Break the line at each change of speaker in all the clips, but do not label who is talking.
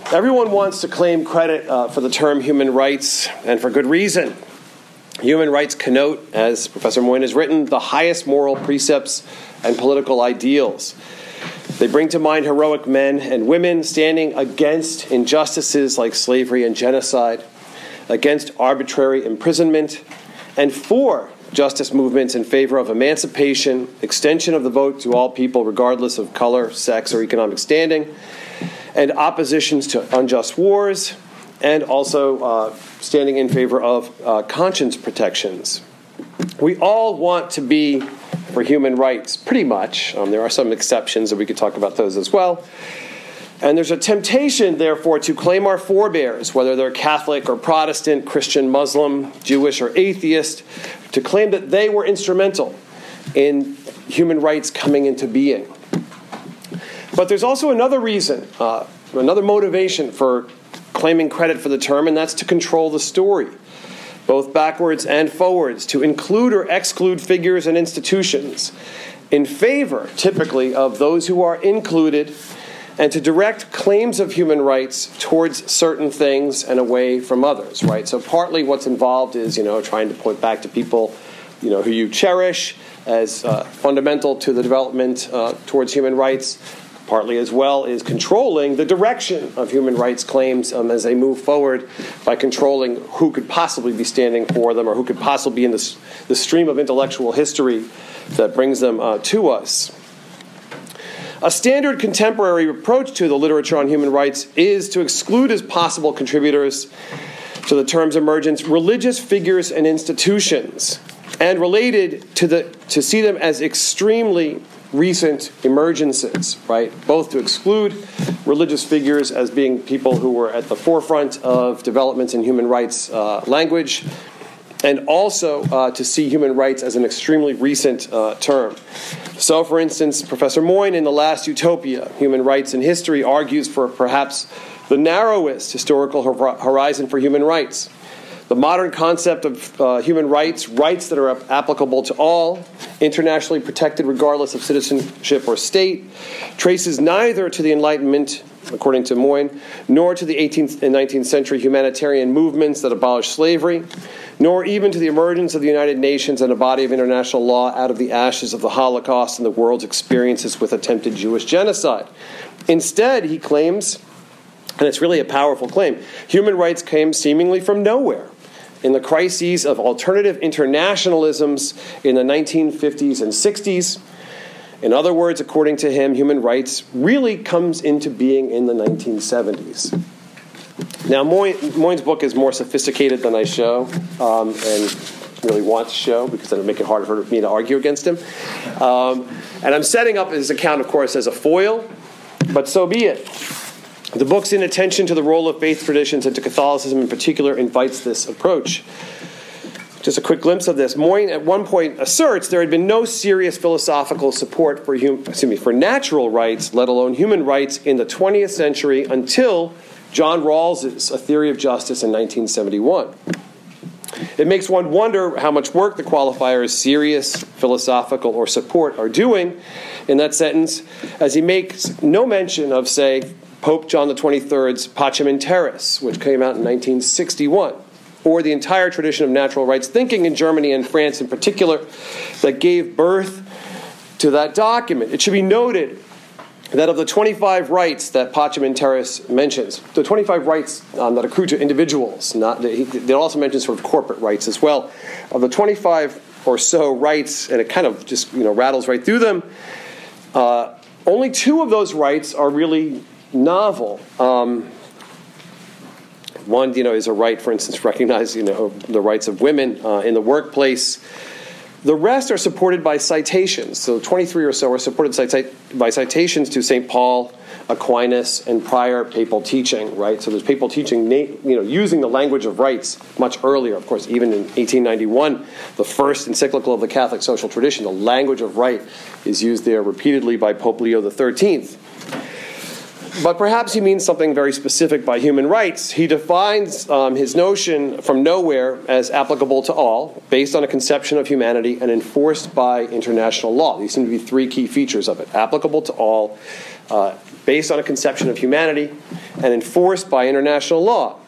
Everyone wants to claim credit for the term human rights, and for good reason. Human rights connote, as Professor Moyne has written, the highest moral precepts and political ideals. They bring to mind heroic men and women standing against injustices like slavery and genocide, against arbitrary imprisonment, and for justice movements in favor of emancipation, extension of the vote to all people regardless of color, sex, or economic standing, and oppositions to unjust wars, and also standing in favor of conscience protections. We all want to be for human rights, pretty much. There are some exceptions, and we could talk about those as well. And there's a temptation, therefore, to claim our forebears, whether they're Catholic or Protestant, Christian, Muslim, Jewish, or atheist, to claim that they were instrumental in human rights coming into being. But there's also another reason, another motivation for claiming credit for the term, and that's to control the story, both backwards and forwards, to include or exclude figures and institutions in favor, typically, of those who are included, and to direct claims of human rights towards certain things and away from others, right? So partly what's involved is, trying to point back to people, who you cherish as fundamental to the development towards human rights. Partly as well is controlling the direction of human rights claims as they move forward by controlling who could possibly be standing for them or who could possibly be in the stream of intellectual history that brings them to us. A standard contemporary approach to the literature on human rights is to exclude as possible contributors to the term's emergence religious figures and institutions, and related to see them as extremely recent emergences, right? Both to exclude religious figures as being people who were at the forefront of developments in human rights language, and also to see human rights as an extremely recent term. So, for instance, Professor Moyne in The Last Utopia, Human Rights in History, argues for perhaps the narrowest historical horizon for human rights. The modern concept of human rights that are applicable to all, internationally protected regardless of citizenship or state, traces neither to the Enlightenment, according to Moyne, nor to the 18th and 19th century humanitarian movements that abolished slavery, nor even to the emergence of the United Nations and a body of international law out of the ashes of the Holocaust and the world's experiences with attempted Jewish genocide. Instead, he claims, and it's really a powerful claim, human rights came seemingly from nowhere in the crises of alternative internationalisms in the 1950s and 60s. In other words, according to him, human rights really comes into being in the 1970s. Now, Moyne's book is more sophisticated than I show, and really want to show, because that would make it harder for me to argue against him. And I'm setting up his account, of course, as a foil, but so be it. The book's inattention to the role of faith traditions and to Catholicism in particular invites this approach. Just a quick glimpse of this. Moyne at one point asserts there had been no serious philosophical support for natural rights, let alone human rights, in the 20th century until John Rawls's A Theory of Justice in 1971. It makes one wonder how much work the qualifiers serious, philosophical, or support are doing in that sentence, as he makes no mention of, say, Pope John XXIII's Pacem in Terris, which came out in 1961, or the entire tradition of natural rights thinking in Germany and France in particular that gave birth to that document. It should be noted that of the 25 rights that Pacem in Terris mentions, the 25 rights that accrue to individuals, it also mentions sort of corporate rights as well. Of the 25 or so rights, and it kind of just rattles right through them, only 2 of those rights are really novel. One, is a right, for instance, recognize, the rights of women in the workplace. The rest are supported by citations. So 23 or so are supported by citations to St. Paul, Aquinas, and prior papal teaching, right? So there's papal teaching, using the language of rights much earlier. Of course, even in 1891, the first encyclical of the Catholic social tradition, the language of right is used there repeatedly by Pope Leo XIII. But perhaps he means something very specific by human rights. He defines his notion from nowhere as applicable to all, based on a conception of humanity and enforced by international law. These seem to be 3 key features of it. Applicable to all, based on a conception of humanity, and enforced by international law.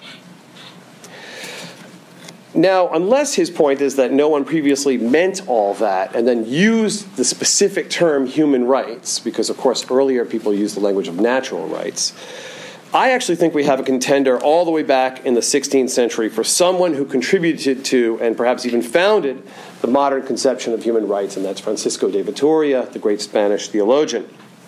Now, unless his point is that no one previously meant all that and then used the specific term human rights, because, of course, earlier people used the language of natural rights, I actually think we have a contender all the way back in the 16th century for someone who contributed to and perhaps even founded the modern conception of human rights, and that's Francisco de Vitoria, the great Spanish theologian.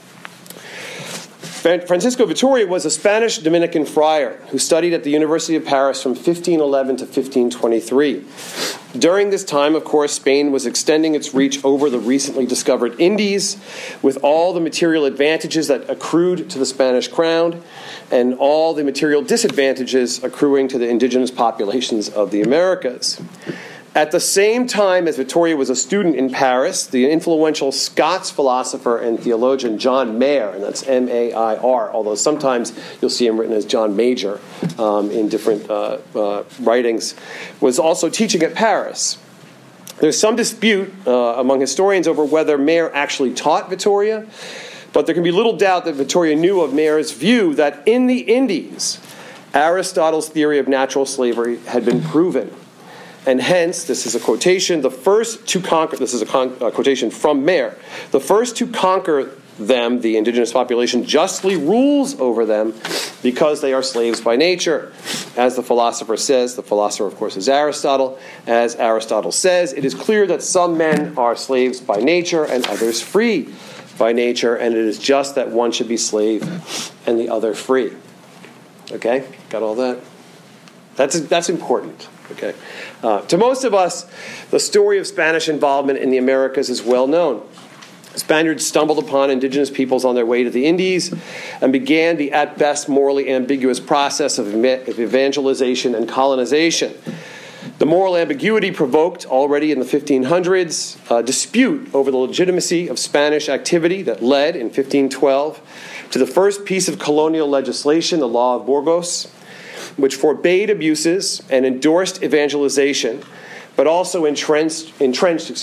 Francisco Vitoria was a Spanish Dominican friar who studied at the University of Paris from 1511 to 1523. During this time, of course, Spain was extending its reach over the recently discovered Indies with all the material advantages that accrued to the Spanish crown and all the material disadvantages accruing to the indigenous populations of the Americas. At the same time as Vitoria was a student in Paris, the influential Scots philosopher and theologian John Mair, and that's M-A-I-R, although sometimes you'll see him written as John Major in different writings, was also teaching at Paris. There's some dispute among historians over whether Mair actually taught Vitoria, but there can be little doubt that Vitoria knew of Mair's view that in the Indies, Aristotle's theory of natural slavery had been proven. And hence, this is a quotation, the first to conquer, this is a quotation from Mair, the first to conquer them, the indigenous population, justly rules over them because they are slaves by nature. As the philosopher says, the philosopher, of course, is Aristotle. As Aristotle says, it is clear that some men are slaves by nature and others free by nature, and it is just that one should be slave and the other free. Okay? Got all that? That's important. Okay. To most of us, the story of Spanish involvement in the Americas is well known. Spaniards stumbled upon indigenous peoples on their way to the Indies and began the, at best, morally ambiguous process of evangelization and colonization. The moral ambiguity provoked, already in the 1500s, a dispute over the legitimacy of Spanish activity that led, in 1512, to the first piece of colonial legislation, the Law of Burgos, which forbade abuses and endorsed evangelization, but also entrenched the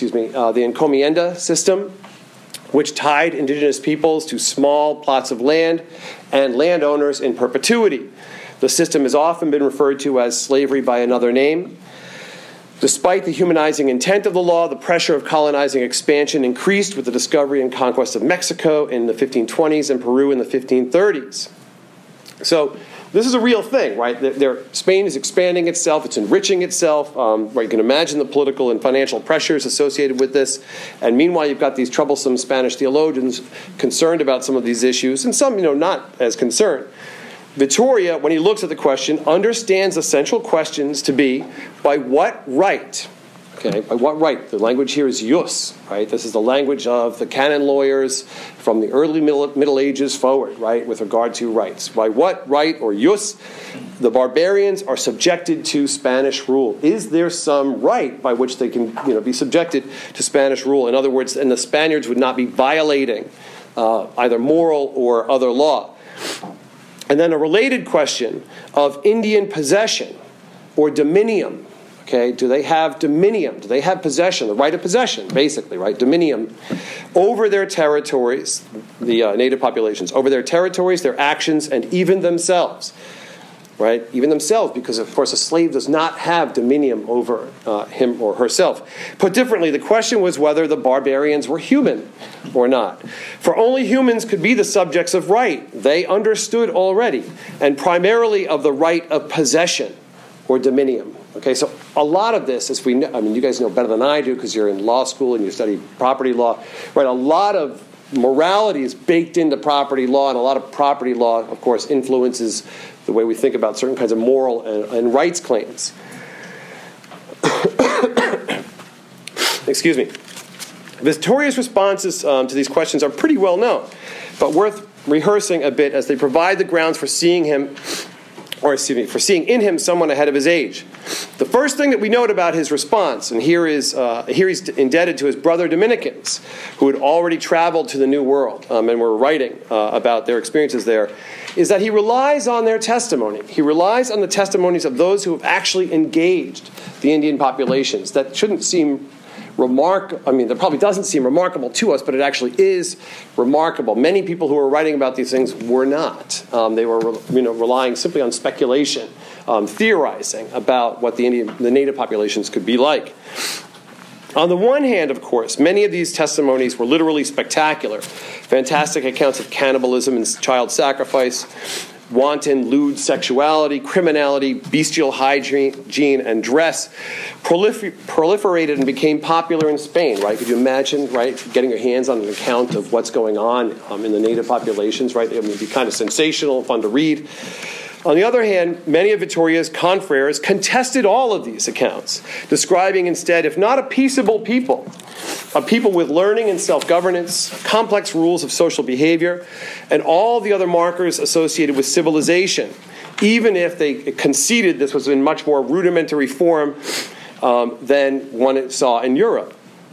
encomienda system, which tied indigenous peoples to small plots of land and landowners in perpetuity. The system has often been referred to as slavery by another name. Despite the humanizing intent of the law, the pressure of colonizing expansion increased with the discovery and conquest of Mexico in the 1520s and Peru in the 1530s. So, this is a real thing, right? Spain is expanding itself. It's enriching itself. Right? You can imagine the political and financial pressures associated with this. And meanwhile, you've got these troublesome Spanish theologians concerned about some of these issues, and some, not as concerned. Vitoria, when he looks at the question, understands the central questions to be, by what right? Okay, by what right? The language here is jus, right? This is the language of the canon lawyers from the early Middle Ages forward, right, with regard to rights. By what right, or jus, the barbarians are subjected to Spanish rule? Is there some right by which they can, be subjected to Spanish rule? In other words, and the Spaniards would not be violating either moral or other law. And then a related question of Indian possession or dominium. Okay, do they have dominium? Do they have possession, the right of possession, basically, right? Dominium over their territories, the native populations, over their territories, their actions, and even themselves, right? Even themselves, because, of course, a slave does not have dominium over him or herself. Put differently, the question was whether the barbarians were human or not. For only humans could be the subjects of right. They understood already, and primarily of the right of possession or dominium. Okay, so a lot of this, as we know, you guys know better than I do because you're in law school and you study property law, right? A lot of morality is baked into property law, and a lot of property law, of course, influences the way we think about certain kinds of moral and rights claims. Excuse me. Vitoria's responses to these questions are pretty well known, but worth rehearsing a bit as they provide the grounds for seeing for seeing in him someone ahead of his age. The first thing that we note about his response, and here he's indebted to his brother Dominicans, who had already traveled to the New World and were writing about their experiences there, is that he relies on their testimony. He relies on the testimonies of those who have actually engaged the Indian populations. That shouldn't seem that probably doesn't seem remarkable to us, but it actually is remarkable. Many people who were writing about these things were not. They were relying simply on speculation, theorizing about what the native populations could be like. On the one hand, of course, many of these testimonies were literally spectacular. Fantastic accounts of cannibalism and child sacrifice, wanton, lewd sexuality, criminality, bestial hygiene and dress proliferated and became popular in Spain, right? Could you imagine, right, getting your hands on an account of what's going on in the native populations, right? It would be kind of sensational, fun to read. On the other hand, many of Vittoria's confreres contested all of these accounts, describing instead, if not a peaceable people, a people with learning and self-governance, complex rules of social behavior, and all the other markers associated with civilization, even if they conceded this was in much more rudimentary form than one it saw in Europe.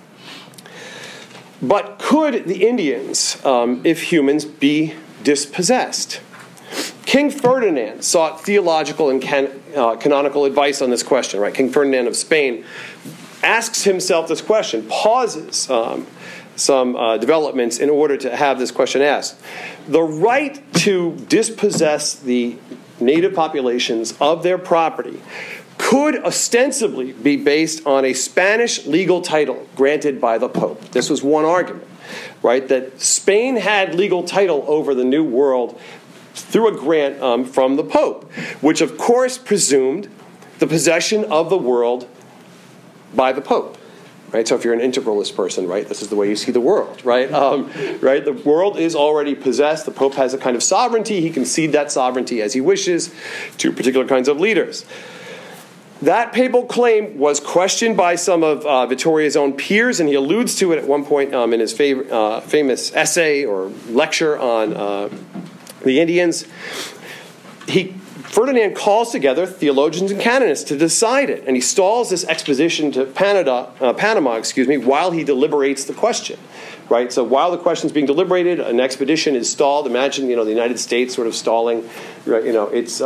But could the Indians, if humans, be dispossessed? King Ferdinand sought theological and canonical advice on this question, right? King Ferdinand of Spain asks himself this question, pauses some developments in order to have this question asked. The right to dispossess the native populations of their property could ostensibly be based on a Spanish legal title granted by the Pope. This was one argument, right? That Spain had legal title over the New World through a grant from the Pope, which of course presumed the possession of the world by the Pope, right? So if you're an integralist person, right, this is the way you see the world, right? Right, the world is already possessed. The Pope has a kind of sovereignty. He can cede that sovereignty as he wishes to particular kinds of leaders. That papal claim was questioned by some of Vittoria's own peers, and he alludes to it at one point in his famous essay or lecture on the Indians. Ferdinand calls together theologians and canonists to decide it, and he stalls this expedition to Panama, while he deliberates the question. Right, so while the question is being deliberated, an expedition is stalled. Imagine, the United States sort of stalling, its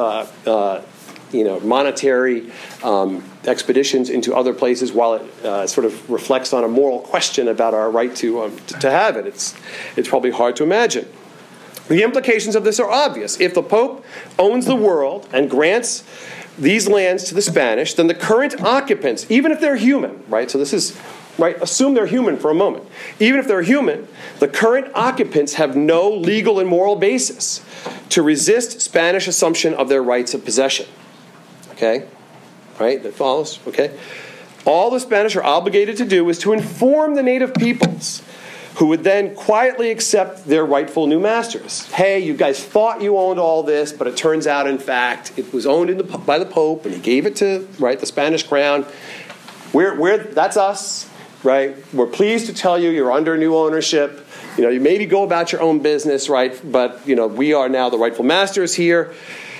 monetary expeditions into other places while it sort of reflects on a moral question about our right to have it. It's probably hard to imagine. The implications of this are obvious. If the Pope owns the world and grants these lands to the Spanish, then the current occupants, even if they're human, right? So this is, right, assume they're human for a moment. Even if they're human, the current occupants have no legal and moral basis to resist Spanish assumption of their rights of possession. Okay? Right? That follows? Okay? All the Spanish are obligated to do is to inform the native peoples, who would then quietly accept their rightful new masters. Hey, you guys thought you owned all this, but it turns out, in fact, it was owned by the Pope, and he gave it to, right, the Spanish crown. That's us, right? We're pleased to tell you you're under new ownership. You maybe go about your own business, right? But, we are now the rightful masters here.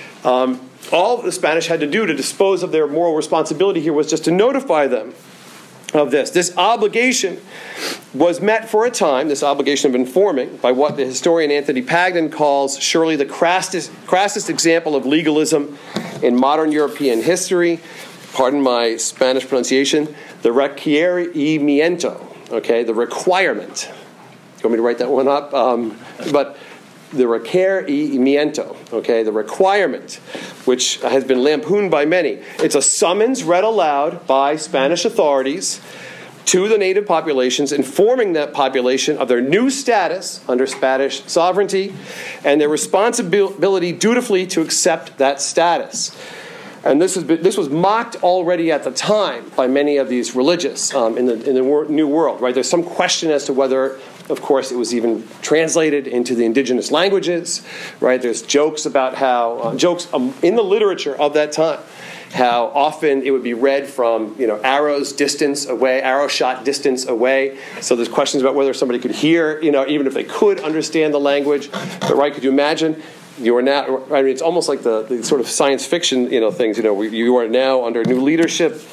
All the Spanish had to do to dispose of their moral responsibility here was just to notify them of this. This obligation was met for a time, this obligation of informing, by what the historian Anthony Pagden calls surely the crassest example of legalism in modern European history. Pardon my Spanish pronunciation. The requerimiento, okay, the requirement. You want me to write that one up? But the requerimiento, okay, the requirement, which has been lampooned by many. It's a summons read aloud by Spanish authorities to the native populations, informing that population of their new status under Spanish sovereignty and their responsibility dutifully to accept that status. And this was mocked already at the time by many of these religious in the New World. Right? There's some question as to whether, of course, it was even translated into the indigenous languages. Right? There's jokes about how in the literature of that time, how often it would be read from arrow shot distance away. So there's questions about whether somebody could hear, even if they could understand the language. But right, could you imagine? You are now. I mean, it's almost like the sort of science fiction, things. You are now under new leadership.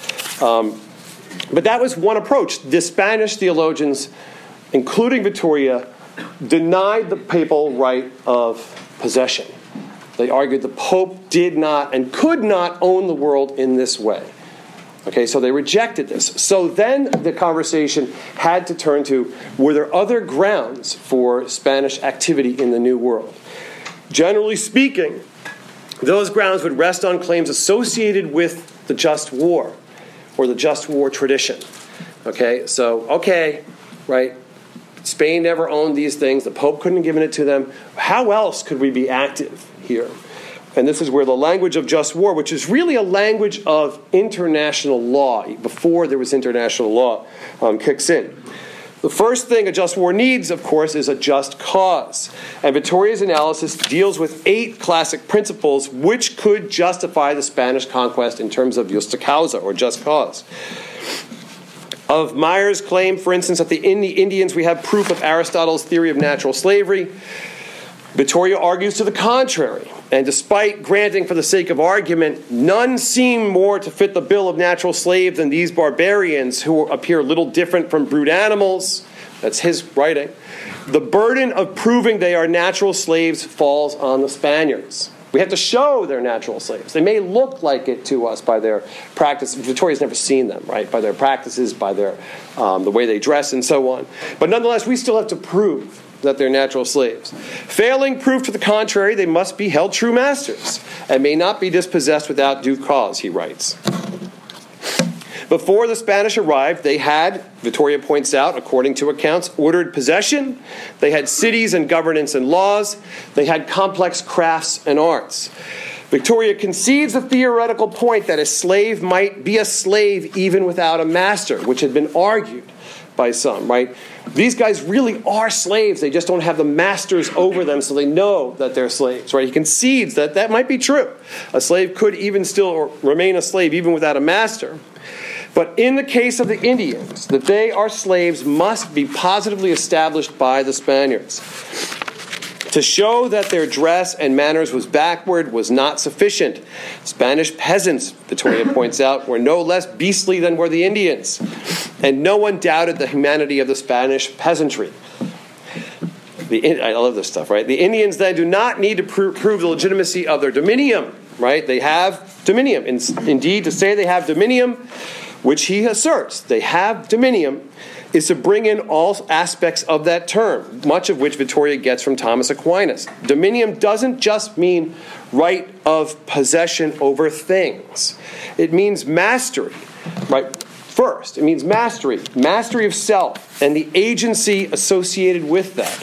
But that was one approach. The Spanish theologians, including Vittoria, denied the papal right of possession. They argued the Pope did not and could not own the world in this way. Okay, so they rejected this. So then the conversation had to turn to, were there other grounds for Spanish activity in the New World? Generally speaking, those grounds would rest on claims associated with the just war or the just war tradition. Okay, right, Spain never owned these things. The Pope couldn't have given it to them. How else could we be active here? And this is where the language of just war, which is really a language of international law, before there was international law, kicks in. The first thing a just war needs, of course, is a just cause. And Vittoria's analysis deals with 8 classic principles which could justify the Spanish conquest in terms of justa causa, or just cause. Of Meyer's claim, for instance, that in the Indians we have proof of Aristotle's theory of natural slavery, Vittoria argues to the contrary. And despite granting for the sake of argument, none seem more to fit the bill of natural slave than these barbarians who appear little different from brute animals. That's his writing. The burden of proving they are natural slaves falls on the Spaniards. We have to show they're natural slaves. They may look like it to us by their practice. Vittoria's never seen them, right? By their practices, by their the way they dress, and so on. But nonetheless, we still have to prove that they're natural slaves. Failing proof to the contrary, they must be held true masters and may not be dispossessed without due cause, he writes. Before the Spanish arrived, they had, Vittoria points out, according to accounts, ordered possession. They had cities and governance and laws. They had complex crafts and arts. Vittoria concedes the theoretical point that a slave might be a slave even without a master, which had been argued by some, right? These guys really are slaves. They just don't have the masters over them, so they know that they're slaves, right? He concedes that that might be true. A slave could even still remain a slave even without a master. But in the case of the Indians, that they are slaves must be positively established by the Spaniards. To show that their dress and manners was backward was not sufficient. Spanish peasants, Vittoria points out, were no less beastly than were the Indians. And no one doubted the humanity of the Spanish peasantry. I love this stuff, right? The Indians then do not need to prove the legitimacy of their dominium, right? They have dominium. Indeed, to say they have dominium, which he asserts, they have dominium, is to bring in all aspects of that term, much of which Vittoria gets from Thomas Aquinas. Dominium doesn't just mean right of possession over things. It means mastery, right? First, it means mastery of self and the agency associated with that.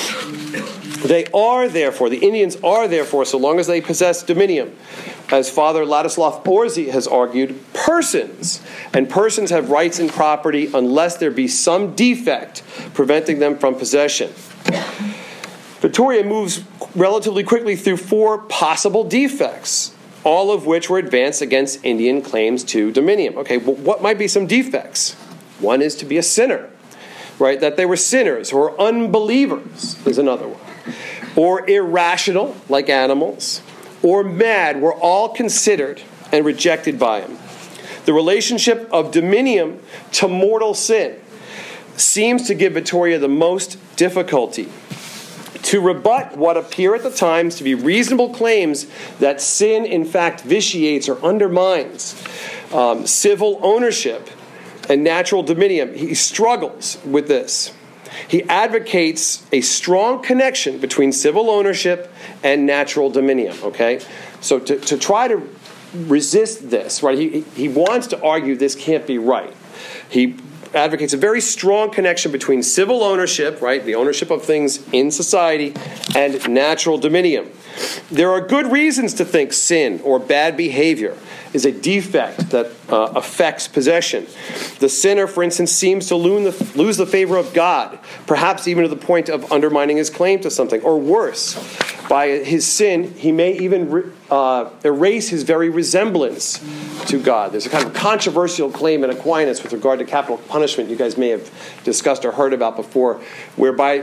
They are therefore, the Indians are therefore, so long as they possess dominium, as Father Ladislav Orsi has argued, persons. And persons have rights in property unless there be some defect preventing them from possession. Vittoria moves relatively quickly through 4 possible defects, all of which were advanced against Indian claims to dominium. Okay, well, what might be some defects? One is to be a sinner, right? That they were sinners or unbelievers is another one. Or irrational, like animals, or mad, were all considered and rejected by him. The relationship of dominium to mortal sin seems to give Vittoria the most difficulty. To rebut what appear at the times to be reasonable claims that sin in fact vitiates or undermines civil ownership and natural dominium, he struggles with this. He advocates a strong connection between civil ownership and natural dominium, okay? So to try to resist this, right, he wants to argue this can't be right. He advocates a very strong connection between civil ownership, right, the ownership of things in society, and natural dominium. There are good reasons to think sin or bad behavior is a defect that affects possession. The sinner, for instance, seems to lose the favor of God, perhaps even to the point of undermining his claim to something. Or worse, by his sin, he may even erase his very resemblance to God. There's a kind of controversial claim in Aquinas with regard to capital punishment you guys may have discussed or heard about before, whereby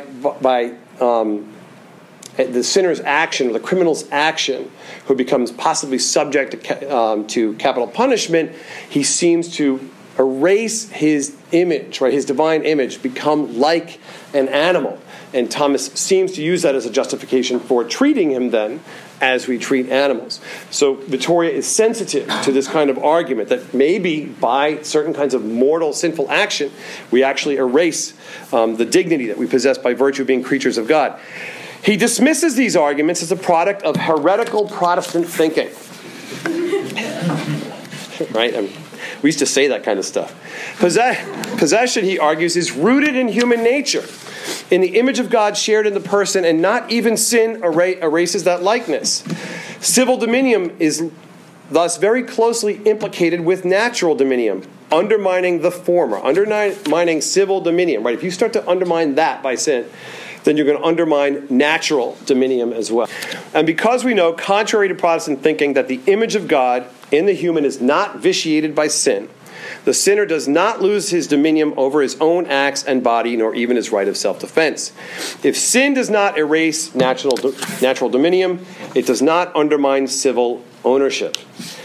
the sinner's action, or the criminal's action, who becomes possibly subject to capital punishment, he seems to erase his image, right, his divine image, become like an animal. And Thomas seems to use that as a justification for treating him then as we treat animals. So Vittoria is sensitive to this kind of argument that maybe by certain kinds of mortal, sinful action, we actually erase the dignity that we possess by virtue of being creatures of God. He dismisses these arguments as a product of heretical Protestant thinking. Right? We used to say that kind of stuff. Possession, he argues, is rooted in human nature, in the image of God shared in the person, and not even sin erases that likeness. Civil dominion is thus very closely implicated with natural dominion, undermining the former, undermining civil dominion. Right? If you start to undermine that by sin, then you're going to undermine natural dominion as well. And because we know, contrary to Protestant thinking, that the image of God in the human is not vitiated by sin, the sinner does not lose his dominion over his own acts and body, nor even his right of self-defense. If sin does not erase natural dominion, it does not undermine civil ownership.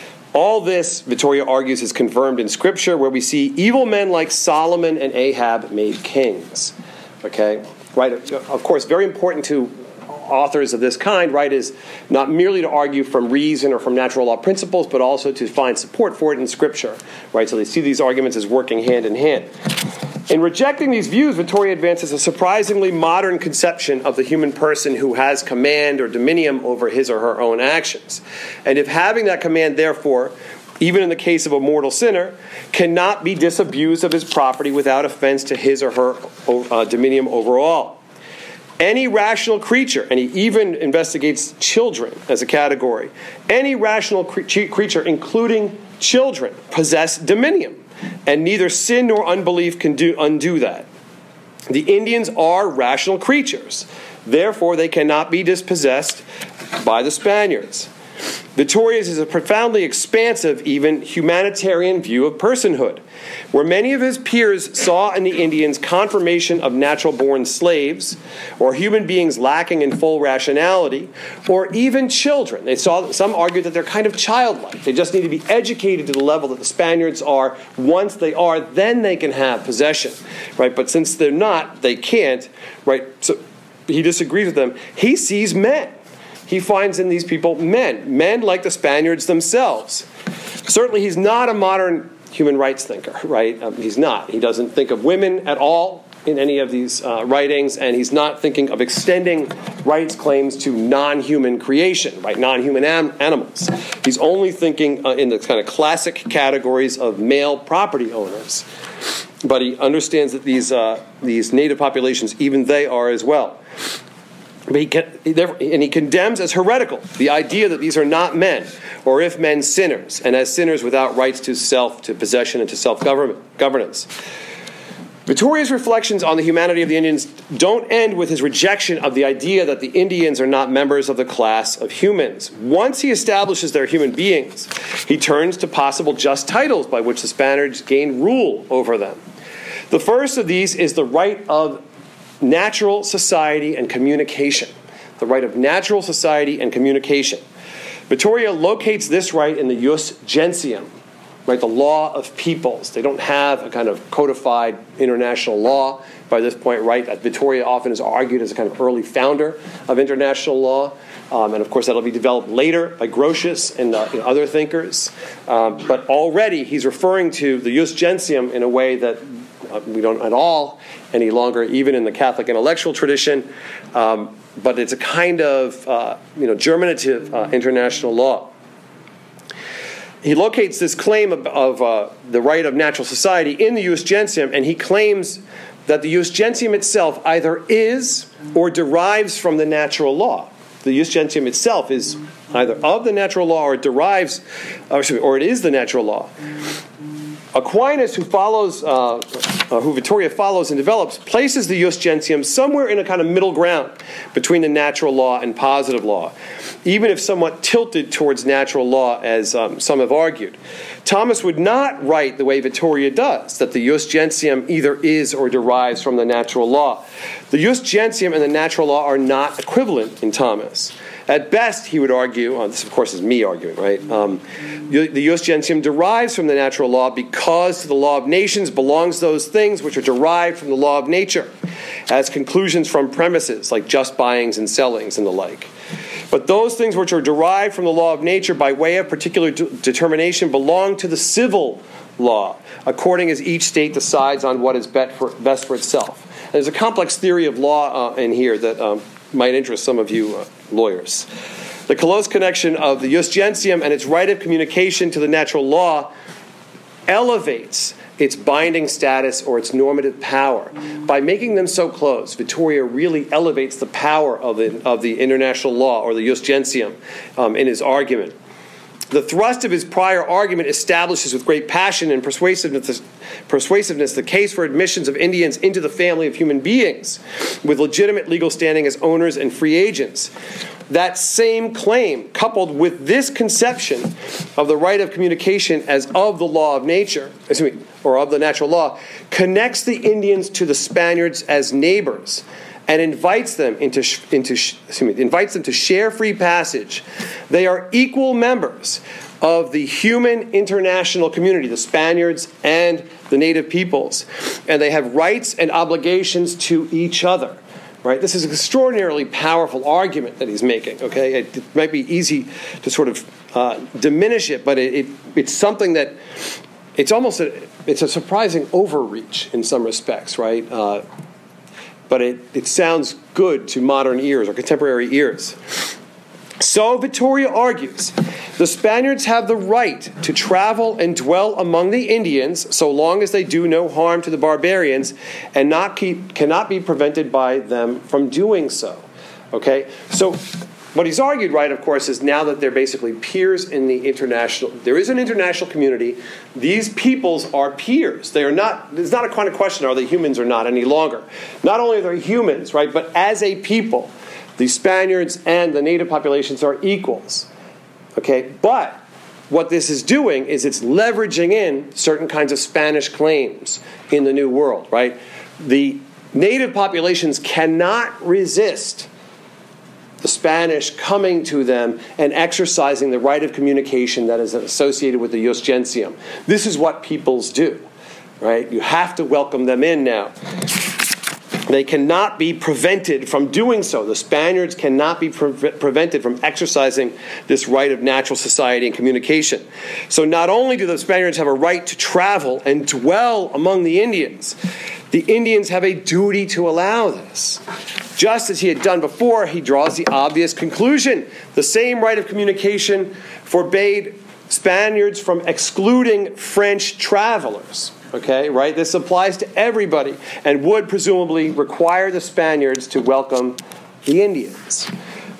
All this, Vittoria argues, is confirmed in Scripture, where we see evil men like Solomon and Ahab made kings. Okay? Right? Of course, very important to authors of this kind, right, is not merely to argue from reason or from natural law principles, but also to find support for it in Scripture, right? So they see these arguments as working hand in hand. In rejecting these views, Vittoria advances a surprisingly modern conception of the human person who has command or dominion over his or her own actions. And if having that command, therefore, even in the case of a mortal sinner, cannot be disabused of his property without offense to his or her dominion overall. Any rational creature, and he even investigates children as a category, any rational creature, including children, possess dominion, and neither sin nor unbelief can undo that. The Indians are rational creatures. Therefore, they cannot be dispossessed by the Spaniards. Vittoria's is a profoundly expansive, even humanitarian view of personhood, where many of his peers saw in the Indians confirmation of natural-born slaves, or human beings lacking in full rationality, or even children. Some argued that they're kind of childlike. They just need to be educated to the level that the Spaniards are. Once they are, then they can have possession, right? But since they're not, they can't, right? So he disagrees with them. He sees men. He finds in these people men like the Spaniards themselves. Certainly he's not a modern human rights thinker, right? He's not. He doesn't think of women at all in any of these writings, and he's not thinking of extending rights claims to non-human creation, right? Non-human animals. He's only thinking in the kind of classic categories of male property owners. But he understands that these native populations, even they are as well. But he condemns as heretical the idea that these are not men, or if men, sinners, and as sinners without rights to possession, and to self-governance. Vittoria's reflections on the humanity of the Indians don't end with his rejection of the idea that the Indians are not members of the class of humans. Once he establishes they're human beings, he turns to possible just titles by which the Spaniards gain rule over them. The first of these is the right of natural society and communication. The right of natural society and communication. Vittoria locates this right in the jus gentium, right, the law of peoples. They don't have a kind of codified international law by this point, right? That Vittoria often is argued as a kind of early founder of international law. And of course, that'll be developed later by Grotius and other thinkers. But already he's referring to the jus gentium in a way that we don't at all any longer, even in the Catholic intellectual tradition. But it's a kind of germinative international law. He locates this claim of the right of natural society in the jus gentium, and he claims that the jus gentium itself either is or derives from the natural law. The jus gentium itself is either of the natural law or it derives, or it is the natural law. Aquinas, who Vittoria follows and develops, places the jus gentium somewhere in a kind of middle ground between the natural law and positive law, even if somewhat tilted towards natural law, as some have argued. Thomas would not write the way Vittoria does, that the jus gentium either is or derives from the natural law. The jus gentium and the natural law are not equivalent in Thomas. At best, he would argue, this of course is me arguing, right? The jus gentium derives from the natural law because to the law of nations belongs those things which are derived from the law of nature, as conclusions from premises like just buyings and sellings and the like. But those things which are derived from the law of nature by way of particular determination belong to the civil law, according as each state decides on what is best for itself. And there's a complex theory of law in here that might interest some of you lawyers. The close connection of the jus gentium and its right of communication to the natural law elevates its binding status or its normative power. By making them so close, Vittoria really elevates the power of the international law, or the jus gentium, in his argument. The thrust of his prior argument establishes with great passion and persuasiveness the case for admissions of Indians into the family of human beings with legitimate legal standing as owners and free agents. That same claim, coupled with this conception of the right of communication as of the law of nature, or of the natural law, connects the Indians to the Spaniards as neighbors and invites them to share free passage. They are equal members of the human international community, the Spaniards and the native peoples, and they have rights and obligations to each other. Right? This is an extraordinarily powerful argument that he's making. Okay, it might be easy to sort of diminish it, but it's something that it's a surprising overreach in some respects, right? But it sounds good to modern ears or contemporary ears. So Vittoria argues, the Spaniards have the right to travel and dwell among the Indians so long as they do no harm to the barbarians and cannot be prevented by them from doing so. Okay? So what he's argued, right, of course, is now that they're basically peers in the international, there is an international community. These peoples are peers. They are not, it's not a kind of question, are they humans or not any longer. Not only are they humans, right, but as a people, the Spaniards and the native populations are equals. Okay, but what this is doing is it's leveraging in certain kinds of Spanish claims in the New World, right? The native populations cannot resist the Spanish coming to them and exercising the right of communication that is associated with the jus gentium. This is what peoples do, right? You have to welcome them in now. They cannot be prevented from doing so. The Spaniards cannot be prevented from exercising this right of natural society and communication. So not only do the Spaniards have a right to travel and dwell among the Indians have a duty to allow this. Just as he had done before, he draws the obvious conclusion. The same right of communication forbade Spaniards from excluding French travelers. Okay, right? This applies to everybody and would presumably require the Spaniards to welcome the Indians.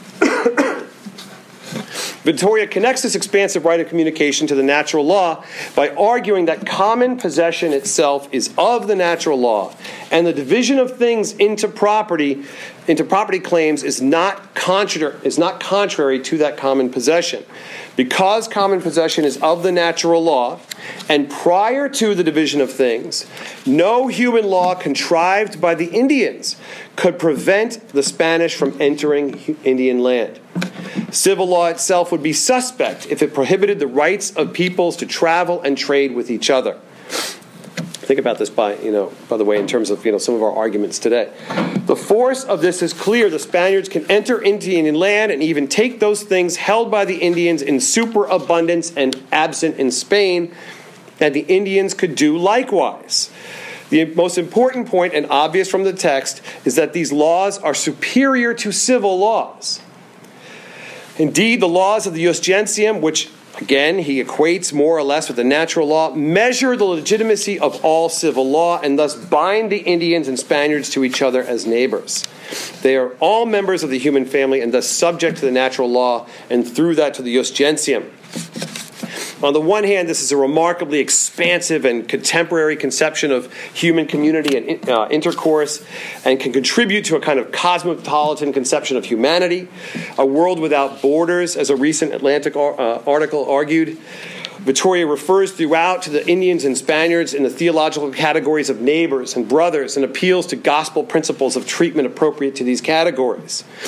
Vittoria connects this expansive right of communication to the natural law by arguing that common possession itself is of the natural law, and the division of things into property claims is not contrary to that common possession. Because common possession is of the natural law, and prior to the division of things, no human law contrived by the Indians could prevent the Spanish from entering Indian land. Civil law itself would be suspect if it prohibited the rights of peoples to travel and trade with each other. Think about this by the way, in terms of some of our arguments today. The force of this is clear. The Spaniards can enter into Indian land and even take those things held by the Indians in superabundance and absent in Spain, and the Indians could do likewise. The most important point, and obvious from the text, is that these laws are superior to civil laws. Indeed, the laws of the jus gentium, which again, he equates more or less with the natural law, measure the legitimacy of all civil law and thus bind the Indians and Spaniards to each other as neighbors. They are all members of the human family and thus subject to the natural law and through that to the jus gentium. On the one hand, this is a remarkably expansive and contemporary conception of human community and intercourse, and can contribute to a kind of cosmopolitan conception of humanity, a world without borders, as a recent Atlantic article argued. Vittoria refers throughout to the Indians and Spaniards in the theological categories of neighbors and brothers, and appeals to gospel principles of treatment appropriate to these categories.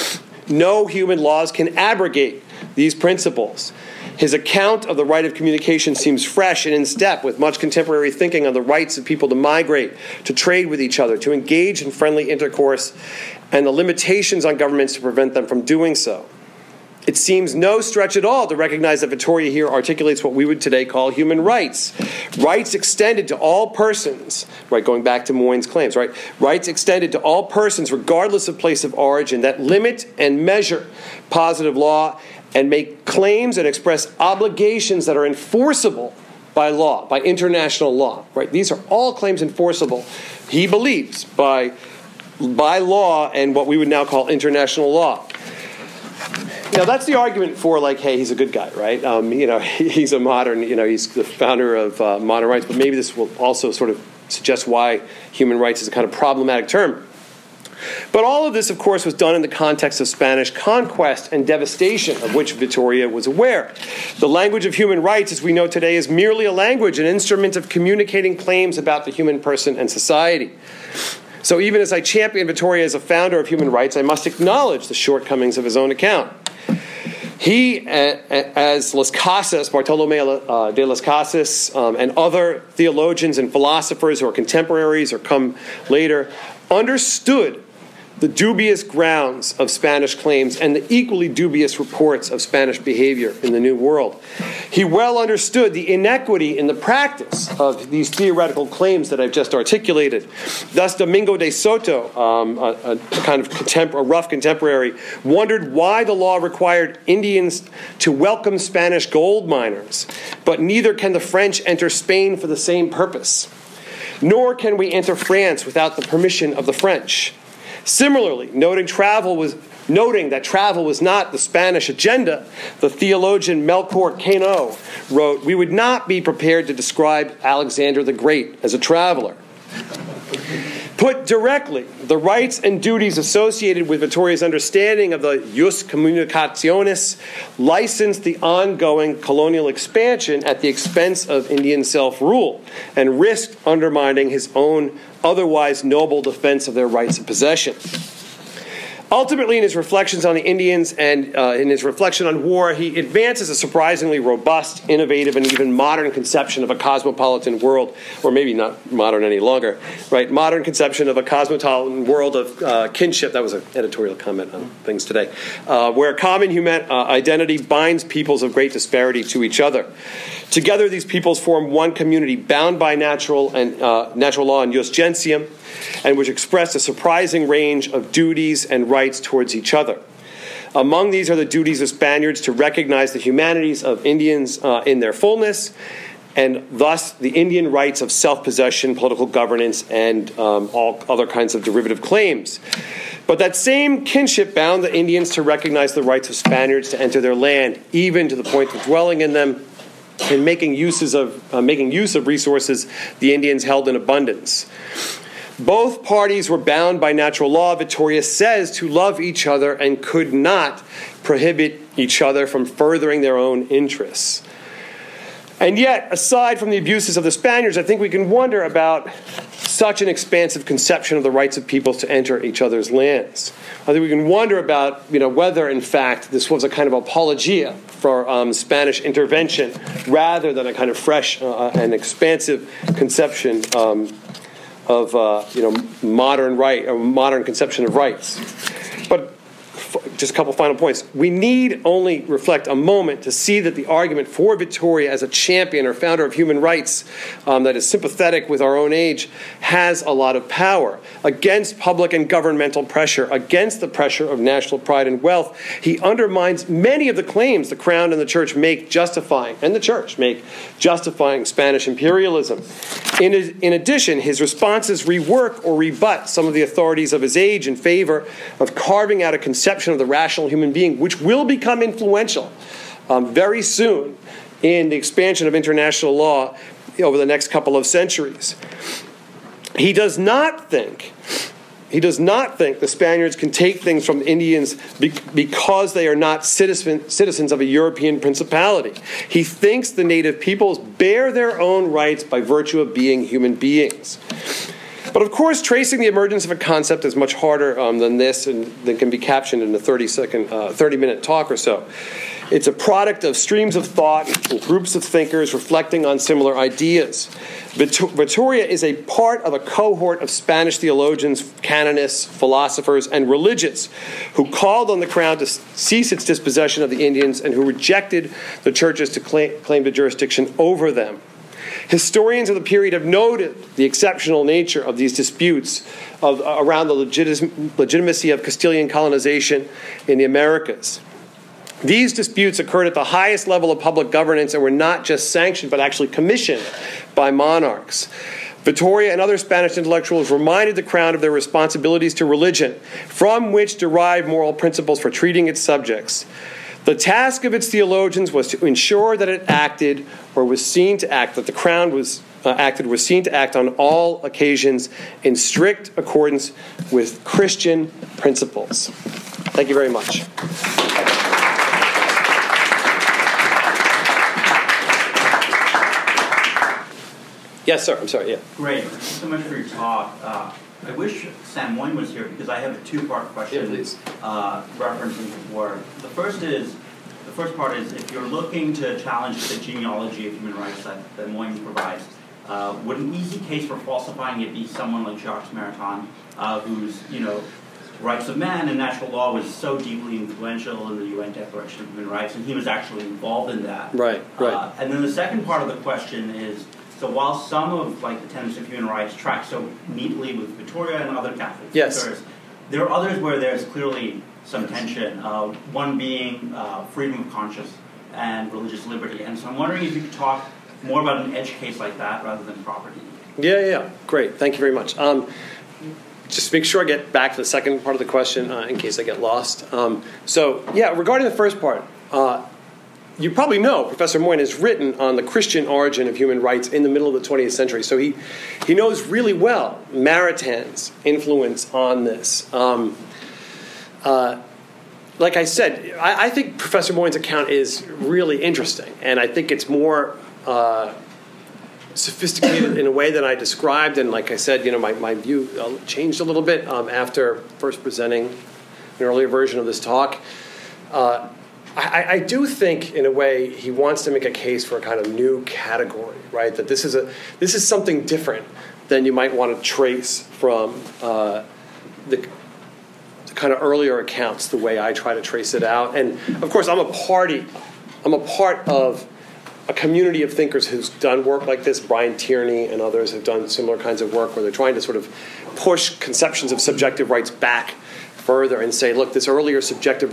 no human laws can abrogate these principles. His account of the right of communication seems fresh and in step with much contemporary thinking on the rights of people to migrate, to trade with each other, to engage in friendly intercourse, and the limitations on governments to prevent them from doing so. It seems no stretch at all to recognize that Vittoria here articulates what we would today call human rights. Rights extended to all persons, right, going back to Moyne's claims, right? Rights extended to all persons regardless of place of origin that limit and measure positive law and make claims and express obligations that are enforceable by law, by international law, right? These are all claims enforceable, he believes, by law and what we would now call international law. Now, that's the argument for, like, hey, he's a good guy, right? He's a modern, he's the founder of modern rights, but maybe this will also sort of suggest why human rights is a kind of problematic term. But all of this, of course, was done in the context of Spanish conquest and devastation, of which Vittoria was aware. The language of human rights, as we know today, is merely a language, an instrument of communicating claims about the human person and society. So even as I champion Vittoria as a founder of human rights, I must acknowledge the shortcomings of his own account. He, as Las Casas, Bartolomé de Las Casas, and other theologians and philosophers who are contemporaries or come later, understood the dubious grounds of Spanish claims and the equally dubious reports of Spanish behavior in the New World. He well understood the inequity in the practice of these theoretical claims that I've just articulated. Thus, Domingo de Soto, a kind of a rough contemporary, wondered why the law required Indians to welcome Spanish gold miners, but neither can the French enter Spain for the same purpose. Nor can we enter France without the permission of the French. Similarly, noting that travel was not the Spanish agenda, the theologian Melchor Cano wrote, "We would not be prepared to describe Alexander the Great as a traveler." Put directly, the rights and duties associated with Vittoria's understanding of the jus communicationis licensed the ongoing colonial expansion at the expense of Indian self-rule and risked undermining his own otherwise noble defense of their rights of possession. Ultimately, in his reflections on the Indians and in his reflection on war, he advances a surprisingly robust, innovative, and even modern conception of a cosmopolitan world, or maybe not modern any longer, right? Modern conception of a cosmopolitan world of kinship. That was an editorial comment on things today, where common human identity binds peoples of great disparity to each other. Together, these peoples form one community bound by natural law and jus gentium, and which express a surprising range of duties and rights towards each other. Among these are the duties of Spaniards to recognize the humanities of Indians in their fullness, and thus the Indian rights of self-possession, political governance, and all other kinds of derivative claims. But that same kinship bound the Indians to recognize the rights of Spaniards to enter their land, even to the point of dwelling in them and making use of resources the Indians held in abundance. Both parties were bound by natural law, Vittoria says, to love each other and could not prohibit each other from furthering their own interests. And yet, aside from the abuses of the Spaniards, I think we can wonder about such an expansive conception of the rights of peoples to enter each other's lands. I think we can wonder about, whether, in fact, this was a kind of apologia for Spanish intervention rather than a kind of fresh and expansive conception of modern right or modern conception of rights. But just a couple final points. We need only reflect a moment to see that the argument for Vittoria as a champion or founder of human rights that is sympathetic with our own age has a lot of power. Against public and governmental pressure, against the pressure of national pride and wealth, he undermines many of the claims the Crown and the Church make justifying Spanish imperialism. In addition, his responses rework or rebut some of the authorities of his age in favor of carving out a conception of the rational human being, which will become influential very soon in the expansion of international law over the next couple of centuries. He does not think the Spaniards can take things from the Indians because they are not citizens of a European principality. He thinks the native peoples bear their own rights by virtue of being human beings. But of course, tracing the emergence of a concept is much harder than this, and that can be captioned in a 30-minute talk or so. It's a product of streams of thought and groups of thinkers reflecting on similar ideas. Vitoria is a part of a cohort of Spanish theologians, canonists, philosophers, and religious who called on the crown to cease its dispossession of the Indians and who rejected the churches to claim the jurisdiction over them. Historians of the period have noted the exceptional nature of these disputes around the legitimacy of Castilian colonization in the Americas. These disputes occurred at the highest level of public governance and were not just sanctioned, but actually commissioned by monarchs. Vitoria and other Spanish intellectuals reminded the crown of their responsibilities to religion, from which derived moral principles for treating its subjects. The task of its theologians was to ensure that it acted or was seen to act, that the crown was seen to act on all occasions in strict accordance with Christian principles. Thank you very much. Yes, sir. I'm sorry. Yeah.
Great. Thank you so much for your talk. I wish Sam Moyn was here because I have a two-part question referencing his work. The first part is if you're looking to challenge the genealogy of human rights that Moyn provides, would an easy case for falsifying it be someone like Jacques Maritain, whose rights of man and natural law was so deeply influential in the UN Declaration of Human Rights, and he was actually involved in that.
Right.
And then the second part of the question is, so while some of the tenets of human rights track so neatly with Vitoria and other Catholic thinkers, there are others where there's clearly some tension, one being freedom of conscience and religious liberty. And so I'm wondering if you could talk more about an edge case like that rather than property.
Yeah. Great. Thank you very much. Just make sure I get back to the second part of the question in case I get lost. Regarding the first part, you probably know Professor Moyn has written on the Christian origin of human rights in the middle of the 20th century. So he knows really well Maritain's influence on this. Like I said, I think Professor Moyn's account is really interesting, and I think it's more sophisticated in a way than I described. And like I said, my view changed a little bit after first presenting an earlier version of this talk. I do think, in a way, he wants to make a case for a kind of new category, right? That this is something different than you might want to trace from the kind of earlier accounts, the way I try to trace it out. And of course, I'm a part of a community of thinkers who's done work like this. Brian Tierney and others have done similar kinds of work where they're trying to sort of push conceptions of subjective rights back further and say, look, this earlier subjective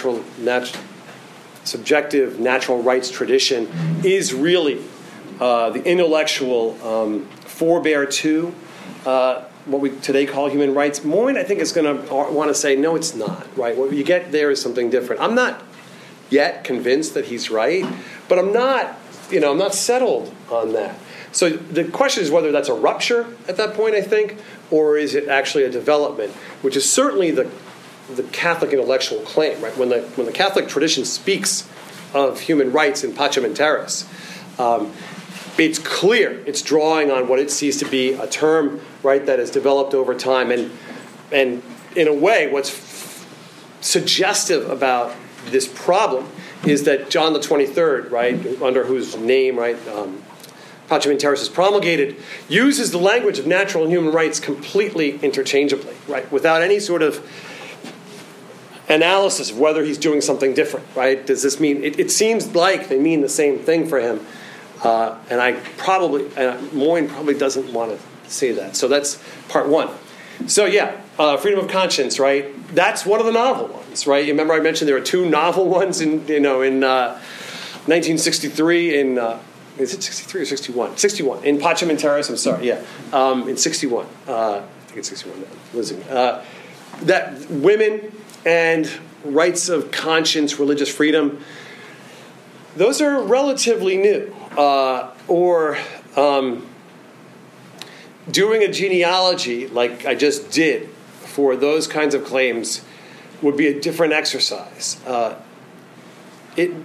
natural rights tradition is really the intellectual forebear to what we today call human rights. Moyn, I think, is going to want to say, no, it's not, right? What you get there is something different. I'm not yet convinced that he's right, but I'm not settled on that. So the question is whether that's a rupture at that point, I think, or is it actually a development, which is certainly the Catholic intellectual claim, right? When the Catholic tradition speaks of human rights in Pacem in Terris, it's clear it's drawing on what it sees to be a term, right, that has developed over time, and in a way, what's suggestive about this problem is that John the 23rd, right, under whose name, right, Pacem in Terris is promulgated, uses the language of natural and human rights completely interchangeably, right, without any sort of analysis of whether he's doing something different, right? Does this mean, it seems like they mean the same thing for him, and Moyn probably doesn't want to say that. So that's part one. So freedom of conscience, right? That's one of the novel ones, right? You remember I mentioned there were two novel ones in 1963 in, is it 63 or 61? 61, in Pacem in Terris, I'm sorry, in 61. I think it's 61 now, losing. That women and rights of conscience, religious freedom, those are relatively new. Doing a genealogy like I just did for those kinds of claims would be a different exercise.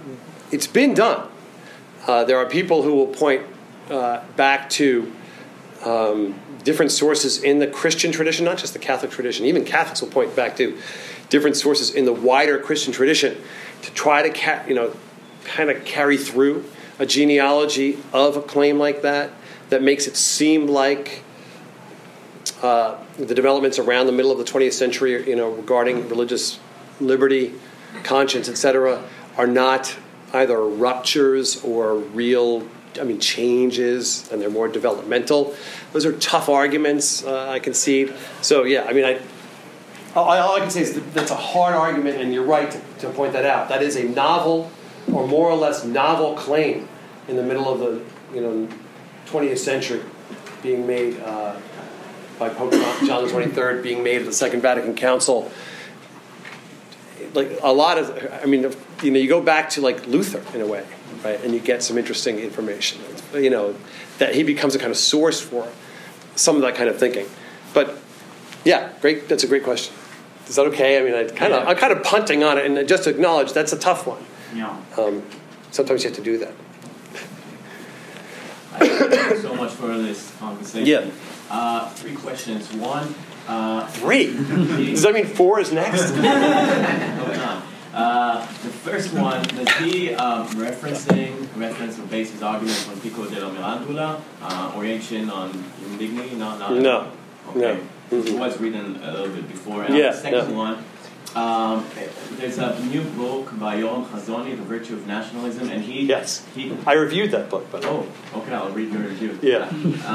It's been done. There are people who will point back to different sources in the Christian tradition, not just the Catholic tradition. Even Catholics will point back to different sources in the wider Christian tradition to try to kind of carry through a genealogy of a claim like that makes it seem like the developments around the middle of the 20th century, regarding religious liberty, conscience, etc., are not either ruptures or real, changes, and they're more developmental. Those are tough arguments, I concede. So, all I can say is that's a hard argument, and you're right to point that out. That is a novel, or more or less novel claim in the middle of the 20th century, being made by Pope John the 23rd, being made at the Second Vatican Council. Like a lot of, you go back to like Luther in a way, right, and you get some interesting information. That he becomes a kind of source for some of that kind of thinking. But yeah, great. That's a great question. Is that okay? I'm kind of punting on it, and just to acknowledge that's a tough one.
Yeah.
Sometimes you have to do that.
Thank you so much for this conversation.
Yeah.
3 questions. One.
3? Does that mean 4 is next?
The first one, does he reference or base his argument on Pico della Mirandola, orientation on human dignity?
No.
Okay.
No.
It was written a little bit before. And
Yeah.
the second one, there's a new book by Yoram Hazony, The Virtue of Nationalism, and
I reviewed that book, but
okay, I'll read your review.
Yeah.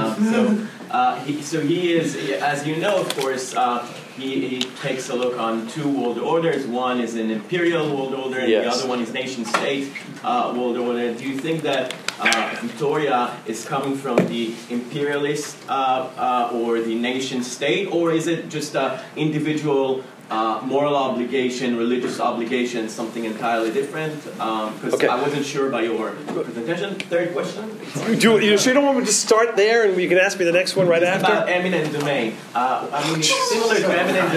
He is, as you know, of course, he takes a look on 2 world orders. One is an imperial world order, and the other one is nation-state world order. Do you think that Victoria is coming from the imperialist or the nation-state, or is it just an individual moral obligation, religious obligation, something entirely different? Because I wasn't sure by your presentation. Third question.
So you don't want me to start there, and you can ask me the next one right after?
About eminent domain. Similar to eminent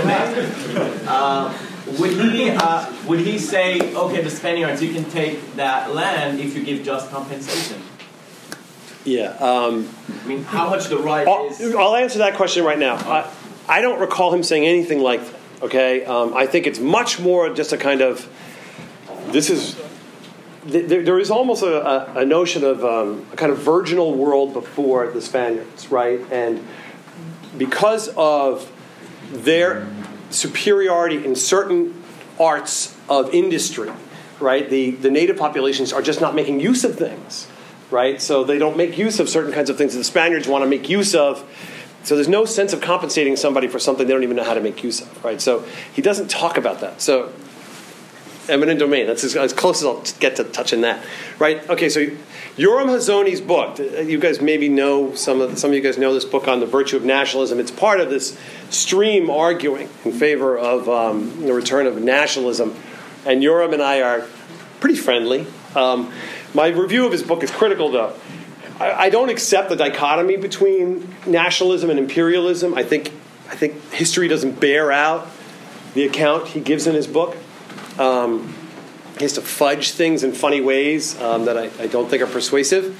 domain. Would he say, okay, the Spaniards, you can take that land if you give just compensation?
Yeah.
How much the right is...
I'll answer that question right now. I don't recall him saying anything like that. Okay, I think it's much more just a kind of. There is almost a notion of a kind of virginal world before the Spaniards, right? And because of their superiority in certain arts of industry, right? The native populations are just not making use of things, right? So they don't make use of certain kinds of things that the Spaniards want to make use of. So there's no sense of compensating somebody for something they don't even know how to make use of, right? So he doesn't talk about that. So eminent domain, that's as close as I'll get to touching that, right? Okay, so Yoram Hazony's book, you guys maybe know, some of you guys know this book on the virtue of nationalism. It's part of this stream arguing in favor of the return of nationalism. And Yoram and I are pretty friendly. My review of his book is critical, though. I don't accept the dichotomy between nationalism and imperialism. I think history doesn't bear out the account he gives in his book. He has to fudge things in funny ways that I don't think are persuasive.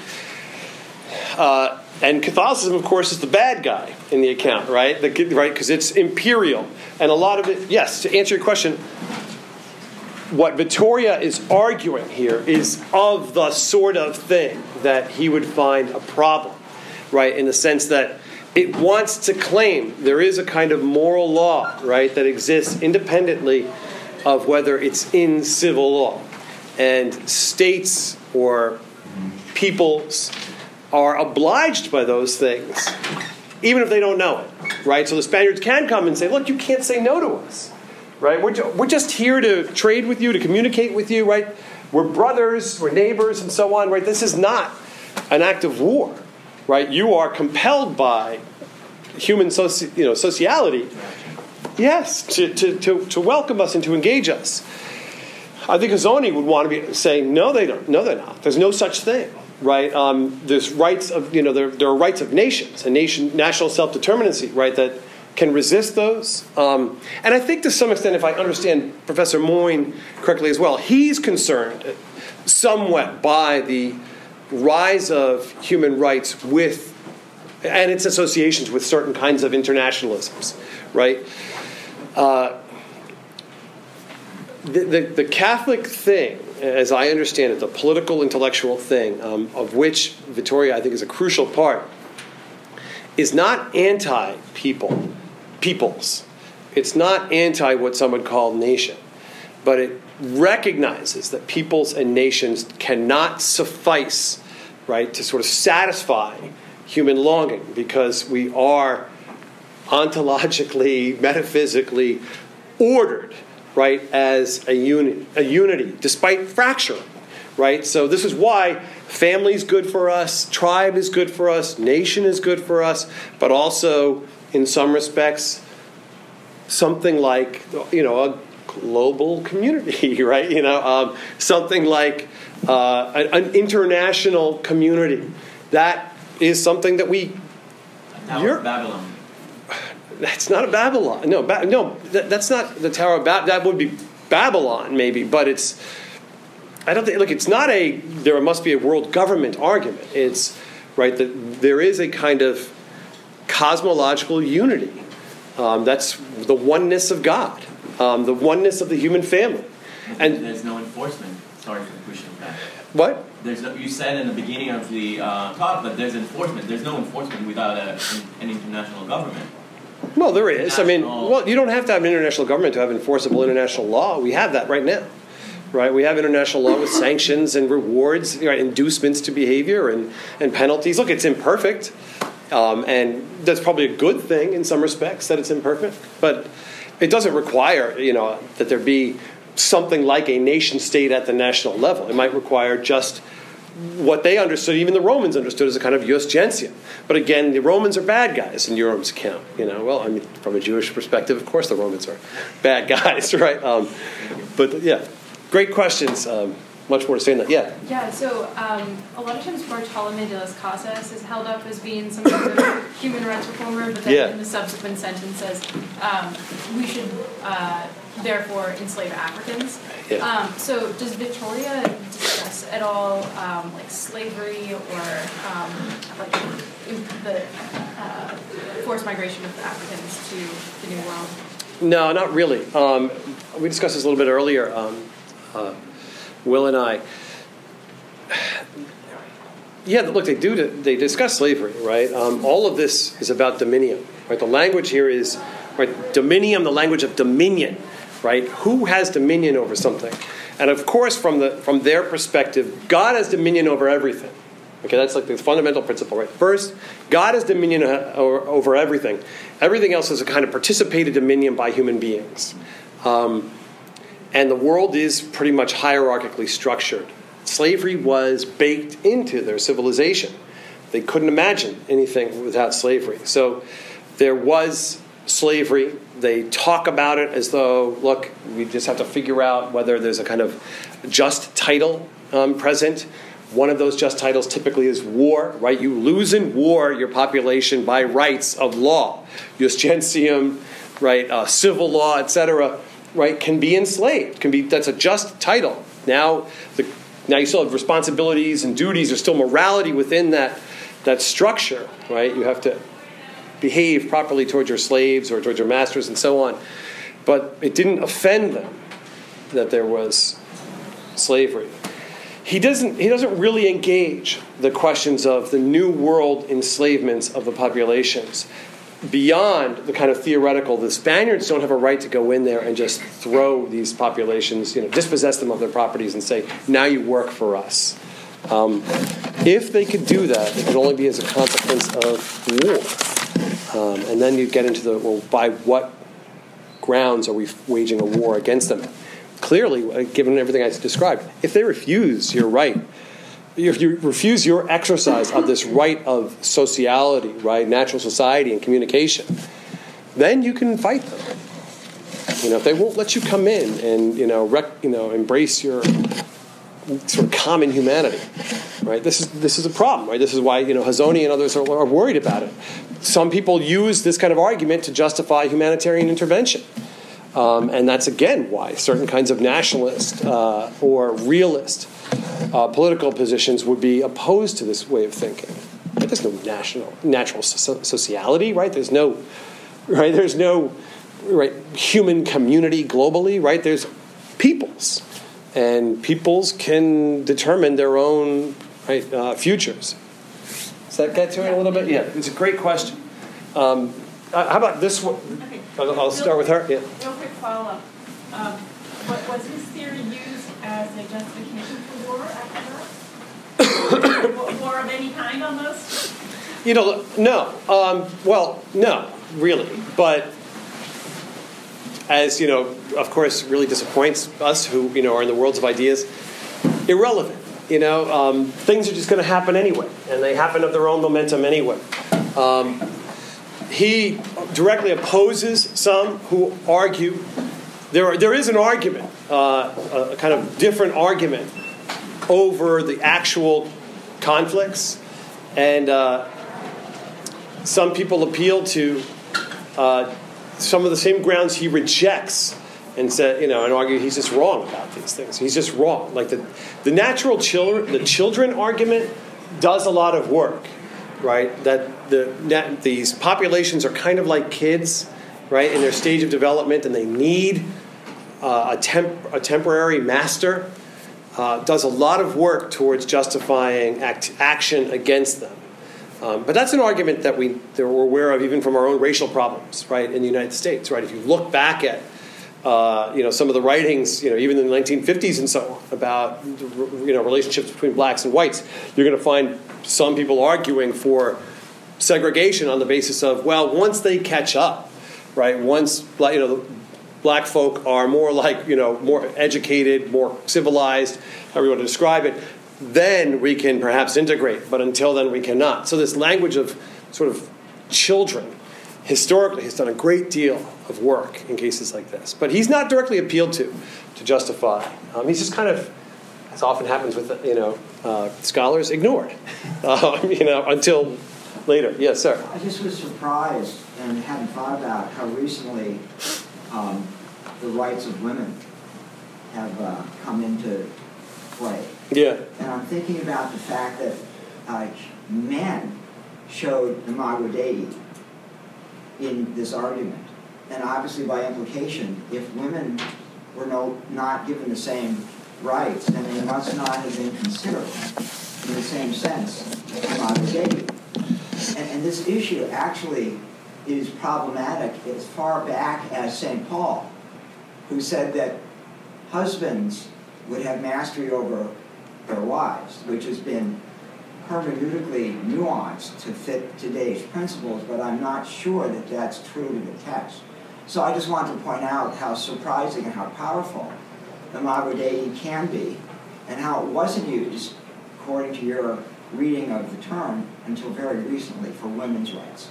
And Catholicism, of course, is the bad guy in the account, right? Right, because it's imperial. And a lot of it, yes, to answer your question, what Vittoria is arguing here is of the sort of thing that he would find a problem, right? In the sense that it wants to claim there is a kind of moral law, right, that exists independently of whether it's in civil law. And states or peoples are obliged by those things, even if they don't know it, right? So the Spaniards can come and say, look, you can't say no to us. Right, we're just here to trade with you, to communicate with you, right? We're brothers, we're neighbors, and so on, right? This is not an act of war, right? You are compelled by human sociality, yes, to welcome us and to engage us. I think Hazony would want to be saying, no, they don't. No, they're not. There's no such thing, right? There's rights of, there are rights of nations and national self-determinacy, right? That can resist those. And I think to some extent, if I understand Professor Moyne correctly as well, he's concerned somewhat by the rise of human rights with and its associations with certain kinds of internationalisms, right? The Catholic thing, as I understand it, the political intellectual thing, of which Vittoria, I think, is a crucial part, is not peoples. It's not anti what some would call nation, but it recognizes that peoples and nations cannot suffice, right, to sort of satisfy human longing, because we are ontologically, metaphysically ordered, right, as a unity, despite fracture, right? So this is why family is good for us, tribe is good for us, nation is good for us, but also, in some respects, something like, a global community, right? Something like an international community. That is something that we...
Tower of Babylon.
That's not a Babylon. No, that's not the Tower of Babylon. That would be Babylon, maybe, but it's... I don't think... Look, it's not a... There must be a world government argument. It's, right, that there is a kind of cosmological unity. That's the oneness of God, the oneness of the human family.
And there's no enforcement. Sorry for pushing back.
What?
You said in the beginning of the talk that there's enforcement. There's no enforcement without an international government.
Well, there is. You don't have to have an international government to have enforceable international law. We have that right now. Right? We have international law with sanctions and rewards, right, inducements to behavior and penalties. Look, it's imperfect. And that's probably a good thing in some respects that it's imperfect, but it doesn't require, that there be something like a nation state at the national level. It might require just what they understood, even the Romans understood, as a kind of jus gentium. But again, the Romans are bad guys in Europe's account. From a Jewish perspective, of course the Romans are bad guys, right? But yeah, great questions. Much more to say on that. Yeah.
Yeah, so a lot of times Bartolome de las Casas is held up as being some sort of human rights reformer, but then in the subsequent sentence says we should therefore enslave Africans.
Yeah.
So does Vittoria discuss at all like slavery or like the forced migration of Africans to the New World?
No, not really. We discussed this a little bit earlier. Will and I. Yeah, look, they discuss slavery, right? All of this is about dominion, right? The language here is, right, dominium, the language of dominion, right? Who has dominion over something? And of course, from their perspective, God has dominion over everything. Okay, that's like the fundamental principle, right? First, God has dominion over everything. Everything else is a kind of participated dominion by human beings. And the world is pretty much hierarchically structured. Slavery was baked into their civilization. They couldn't imagine anything without slavery. So there was slavery. They talk about it as though, look, we just have to figure out whether there's a kind of just title present. One of those just titles typically is war, right? You lose in war your population by rights of law. Jus gentium, right? Civil law, etc., right, can be enslaved. That's a just title. Now you still have responsibilities and duties. There's still morality within that structure, right? You have to behave properly towards your slaves or towards your masters and so on. But it didn't offend them that there was slavery. He doesn't really engage the questions of the New World enslavements of the populations. Beyond the kind of theoretical, the Spaniards don't have a right to go in there and just throw these populations, dispossess them of their properties and say, now you work for us. If they could do that, it could only be as a consequence of war. And then you get into by what grounds are we waging a war against them? Clearly, given everything I described, if they refuse your right, if you refuse your exercise of this right of sociality, right, natural society and communication, then you can fight them. If they won't let you come in and embrace your sort of common humanity, right? This is a problem, right? This is why Hazony and others are worried about it. Some people use this kind of argument to justify humanitarian intervention. And that's, again, why certain kinds of nationalist or realist political positions would be opposed to this way of thinking. There's no natural sociality, right? There's no human community globally, right? There's peoples, and peoples can determine their own futures. Does that get to it a little bit? Yeah, it's a great question. How about this one?
Okay.
I'll start with her. Yeah.
Real quick follow-up. Was this theory used as a justification for war after that? War of any kind almost?
No. No, really. But as, of course, really disappoints us who, are in the worlds of ideas, irrelevant. Things are just going to happen anyway, and they happen of their own momentum anyway. He directly opposes some who argue. There is an argument, a kind of different argument over the actual conflicts, and some people appeal to some of the same grounds he rejects, and said, and argue he's just wrong about these things. He's just wrong. Like the children argument does a lot of work, right? That these populations are kind of like kids, right, in their stage of development, and they need a temporary master. Does a lot of work towards justifying action against them. But that's an argument that we're aware of even from our own racial problems, right, in the United States, right? If you look back at some of the writings, even in the 1950s and so on, about relationships between blacks and whites, you're going to find some people arguing for segregation on the basis of, well, once they catch up, right? Once the black folk are more more educated, more civilized, however you want to describe it, then we can perhaps integrate. But until then, we cannot. So this language of sort of children historically has done a great deal of work in cases like this. But he's not directly appealed to justify. He's just kind of, as often happens with scholars, ignored until later. Yes, sir.
I just was surprised and hadn't thought about how recently the rights of women have come into play.
Yeah.
And I'm thinking about the fact that men showed imago Dei in this argument. And obviously, by implication, if women were not given the same rights, then they must not have been considered in the same sense imago Dei. And this issue actually is problematic as far back as St. Paul, who said that husbands would have mastery over their wives, which has been hermeneutically nuanced to fit today's principles, but I'm not sure that that's true to the text. So I just want to point out how surprising and how powerful imago Dei can be, and how it wasn't used, according to your reading of the term, until very recently for women's rights.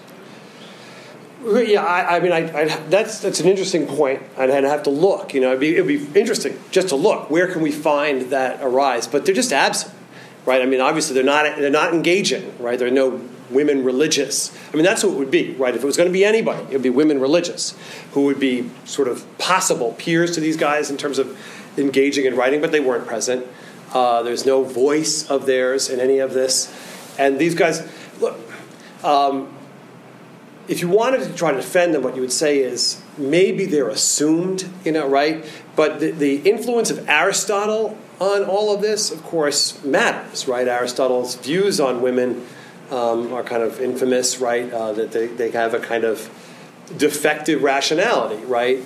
Yeah, that's an interesting point. I'd have to look. It'd be interesting just to look. Where can we find that arise? But they're just absent, right? Obviously they're not engaging, right? There are no women religious. That's who it would be, right? If it was going to be anybody, it would be women religious, who would be sort of possible peers to these guys in terms of engaging in writing, but they weren't present. There's no voice of theirs in any of this. And these guys, look, if you wanted to try to defend them, what you would say is maybe they're assumed, right? But the influence of Aristotle on all of this, of course, matters, right? Aristotle's views on women are kind of infamous, right? That they have a kind of defective rationality, right?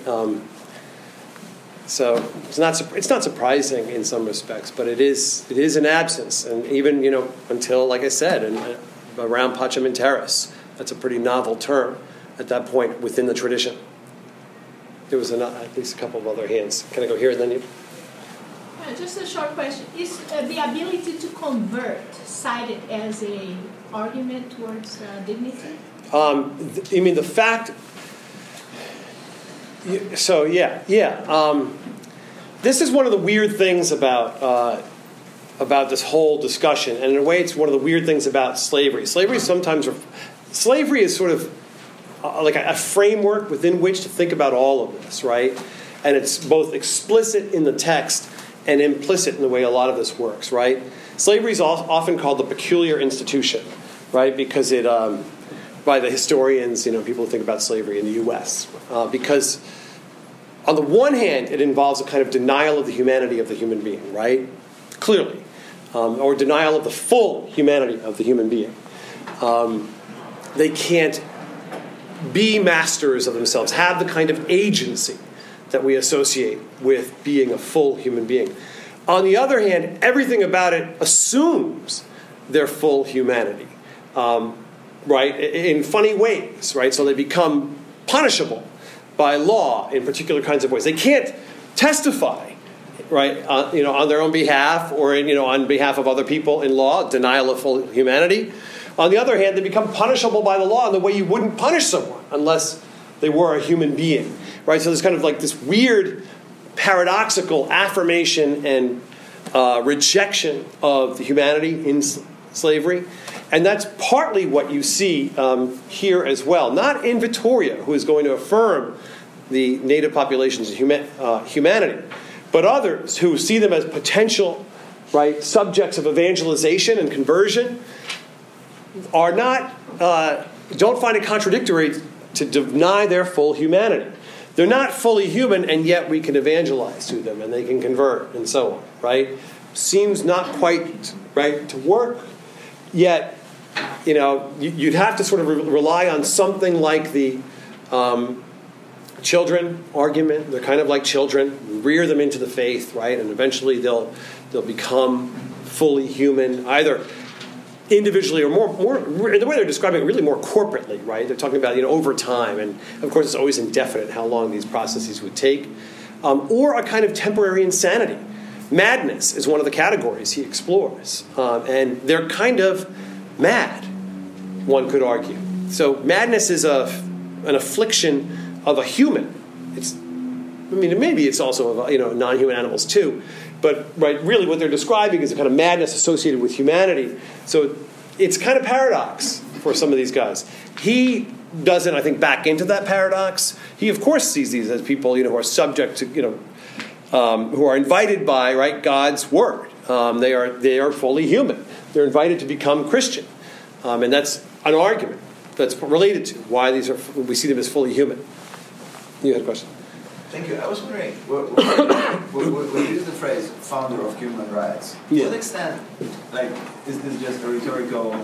So it's not surprising in some respects, but it is an absence, and even until, like I said, around Pacem in Terris, that's a pretty novel term at that point within the tradition. There was at least a couple of other hands. Can I go here and then you?
Just a short question: is the ability to convert cited as a argument towards dignity?
You mean the fact? So yeah. This is one of the weird things about this whole discussion, and in a way, it's one of the weird things about slavery. Slavery is sort of like a framework within which to think about all of this, right? And it's both explicit in the text and implicit in the way a lot of this works, right? Slavery is often called the peculiar institution, right? Because it, by the historians, people think about slavery in the U.S. Because on the one hand, it involves a kind of denial of the humanity of the human being, right? Clearly. Or denial of the full humanity of the human being. They can't be masters of themselves, have the kind of agency that we associate with being a full human being. On the other hand, everything about it assumes their full humanity, right? In funny ways, right? So they become punishable by law in particular kinds of ways. They can't testify, right? On their own behalf or on behalf of other people in law, denial of full humanity. On the other hand, they become punishable by the law in the way you wouldn't punish someone unless they were a human being, right? So there's kind of like this weird paradoxical affirmation and rejection of the humanity in slavery. And that's partly what you see here as well. Not in Vittoria, who is going to affirm the native population's humanity, but others who see them as potential, right, subjects of evangelization and conversion are not, don't find it contradictory to deny their full humanity. They're not fully human, and yet we can evangelize to them, and they can convert, and so on, right? Seems not quite right to work, yet, you'd have to sort of rely on something like the children argument. They're kind of like children. Rear them into the faith, right? And eventually they'll become fully human, either individually or more the way they're describing it, really more corporately, right? They're talking about over time, and of course it's always indefinite how long these processes would take, or a kind of temporary insanity. Madness is one of the categories he explores, and they're kind of mad, one could argue. So madness is an affliction of a human. Maybe it's also of non-human animals too. But really what they're describing is a kind of madness associated with humanity. So it's kind of paradox for some of these guys. He doesn't, I think, back into that paradox. He, of course, sees these as people, who are subject to, who are invited by, God's word. They are fully human. They're invited to become Christian. And that's an argument that's related to why we see them as fully human. You had a question?
Thank you. I was wondering, we use the phrase "founder of human rights." To what extent, is this just a rhetorical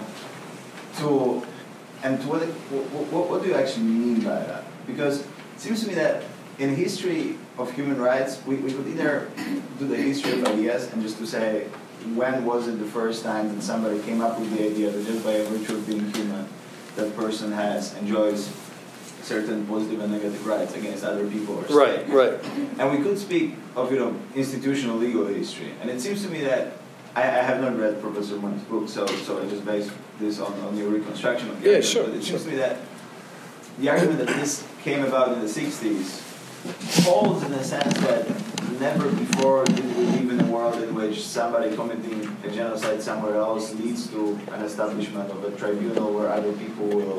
tool? And to what do you actually mean by that? Because it seems to me that in the history of human rights, we could either do the history of ideas and just to say, when was it the first time that somebody came up with the idea that just by virtue of being human, that person enjoys certain positive and negative rights against other people or states.
Right.
And we could speak of, institutional legal history. And it seems to me that I have not read Professor Moyne's book, so I just base this on your reconstruction of the argument.
Sure.
But it seems to me that the argument that this came about in the 60s holds in the sense that never before did we live in a world in which somebody committing a genocide somewhere else leads to an establishment of a tribunal where other people will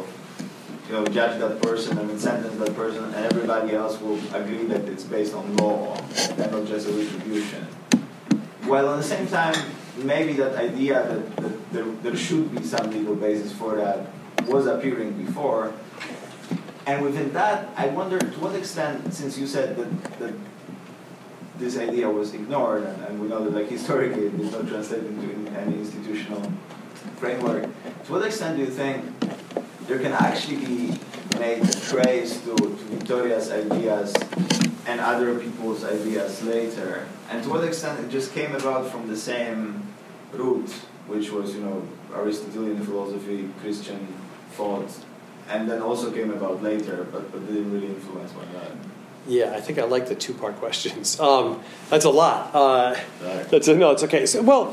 judge that person and sentence that person, and everybody else will agree that it's based on law and not just a retribution. While at the same time, maybe that idea that there should be some legal basis for that was appearing before. And within that, I wonder to what extent, since you said that this idea was ignored, and we know that historically it did not translate into any institutional framework, to what extent do you think there can actually be made a trace to Vittoria's ideas and other people's ideas later? And to what extent it just came about from the same root, which was, Aristotelian philosophy, Christian thought, and then also came about later, but didn't really influence one another?
Yeah, I think I like the two-part questions. That's a lot. It's okay. So,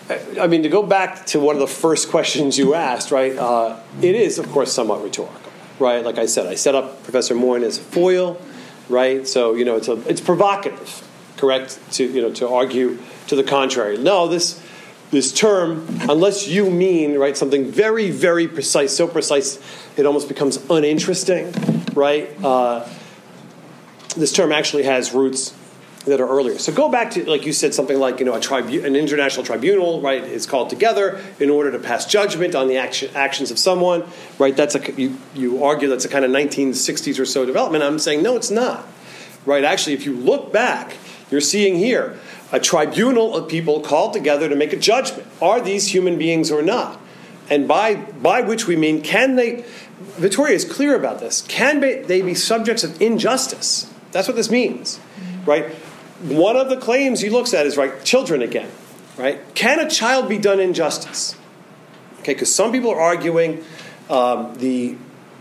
to go back to one of the first questions you asked, right? It is, of course, somewhat rhetorical, right? Like I said, I set up Professor Moyne as a foil, right? So it's provocative, correct? To argue to the contrary. No, this term, unless you mean something very, very precise, so precise it almost becomes uninteresting, right? This term actually has roots that are earlier. So go back to, like you said, something like, an international tribunal, right, is called together in order to pass judgment on the actions of someone, right? That's you argue that's a kind of 1960s or so development. I'm saying, no, it's not, right? Actually, if you look back, you're seeing here a tribunal of people called together to make a judgment. Are these human beings or not? And by which we mean, can they, Vittoria is clear about this, can they be subjects of injustice? That's what this means, right? One of the claims he looks at is, right, children again, right? Can a child be done injustice? Okay, because some people are arguing the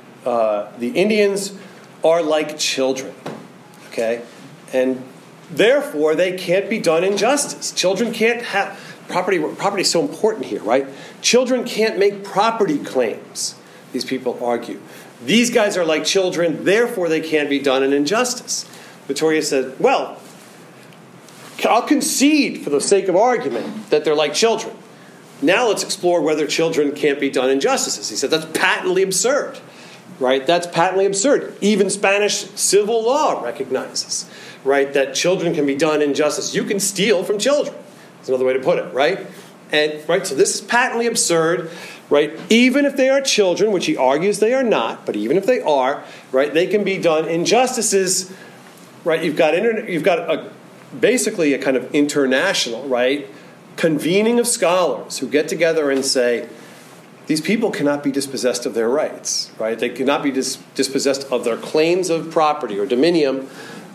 Indians are like children, okay? And therefore, they can't be done injustice. Children can't have property. Property is so important here, right? Children can't make property claims, these people argue. These guys are like children, therefore they can't be done an injustice. Vittoria said, well, I'll concede for the sake of argument that they're like children. Now let's explore whether children can't be done injustices. He said that's patently absurd, right? That's patently absurd. Even Spanish civil law recognizes, right, that children can be done injustice. You can steal from children. That's another way to put it, right? And right, so this is patently absurd, right? Even if they are children, which he argues they are not, but even if they are, right, they can be done injustices, right? You've got basically a kind of international, right, convening of scholars who get together and say, these people cannot be dispossessed of their rights, right? They cannot be dispossessed of their claims of property or dominium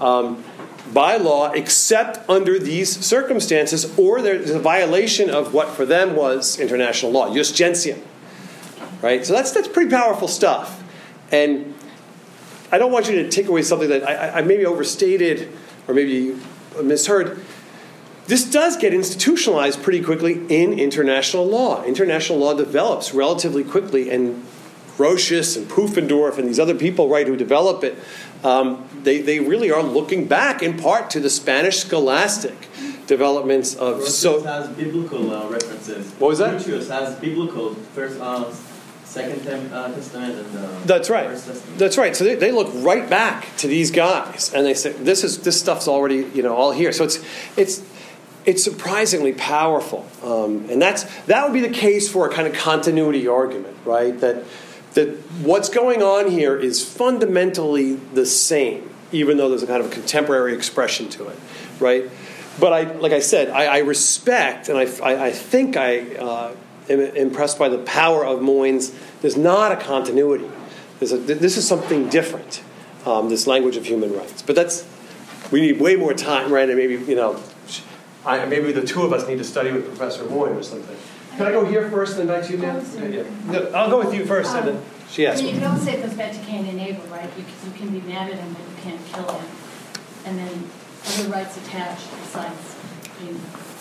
by law, except under these circumstances, or there's a violation of what for them was international law, jus gentium, right? So that's pretty powerful stuff. And I don't want you to take away something that I maybe overstated or maybe misheard. This does get institutionalized pretty quickly in international law. International law develops relatively quickly, and Grotius and Pufendorf and these other people, right, who develop it, they really are looking back in part to the Spanish scholastic developments of...
Grotius has biblical references.
What was that?
Grotius has biblical Second Testament and
That's right.
First Testament.
That's right. So they look right back to these guys, and they say this stuff's already all here. So it's surprisingly powerful, and that would be the case for a kind of continuity argument, right? That what's going on here is fundamentally the same, even though there's a kind of contemporary expression to it, right? But like I said, I respect, and I think I am impressed by the power of Moynes. There's not a continuity. This is something different, this language of human rights. But we need way more time, right? And maybe, maybe the two of us need to study with Professor Moynes or something. Can I go here first and invite you now? No, I'll go with you first, and then she asks.
You can also say it goes back to Cain and Abel, right? You can be mad at him, but you can't kill him. And then other rights attached besides being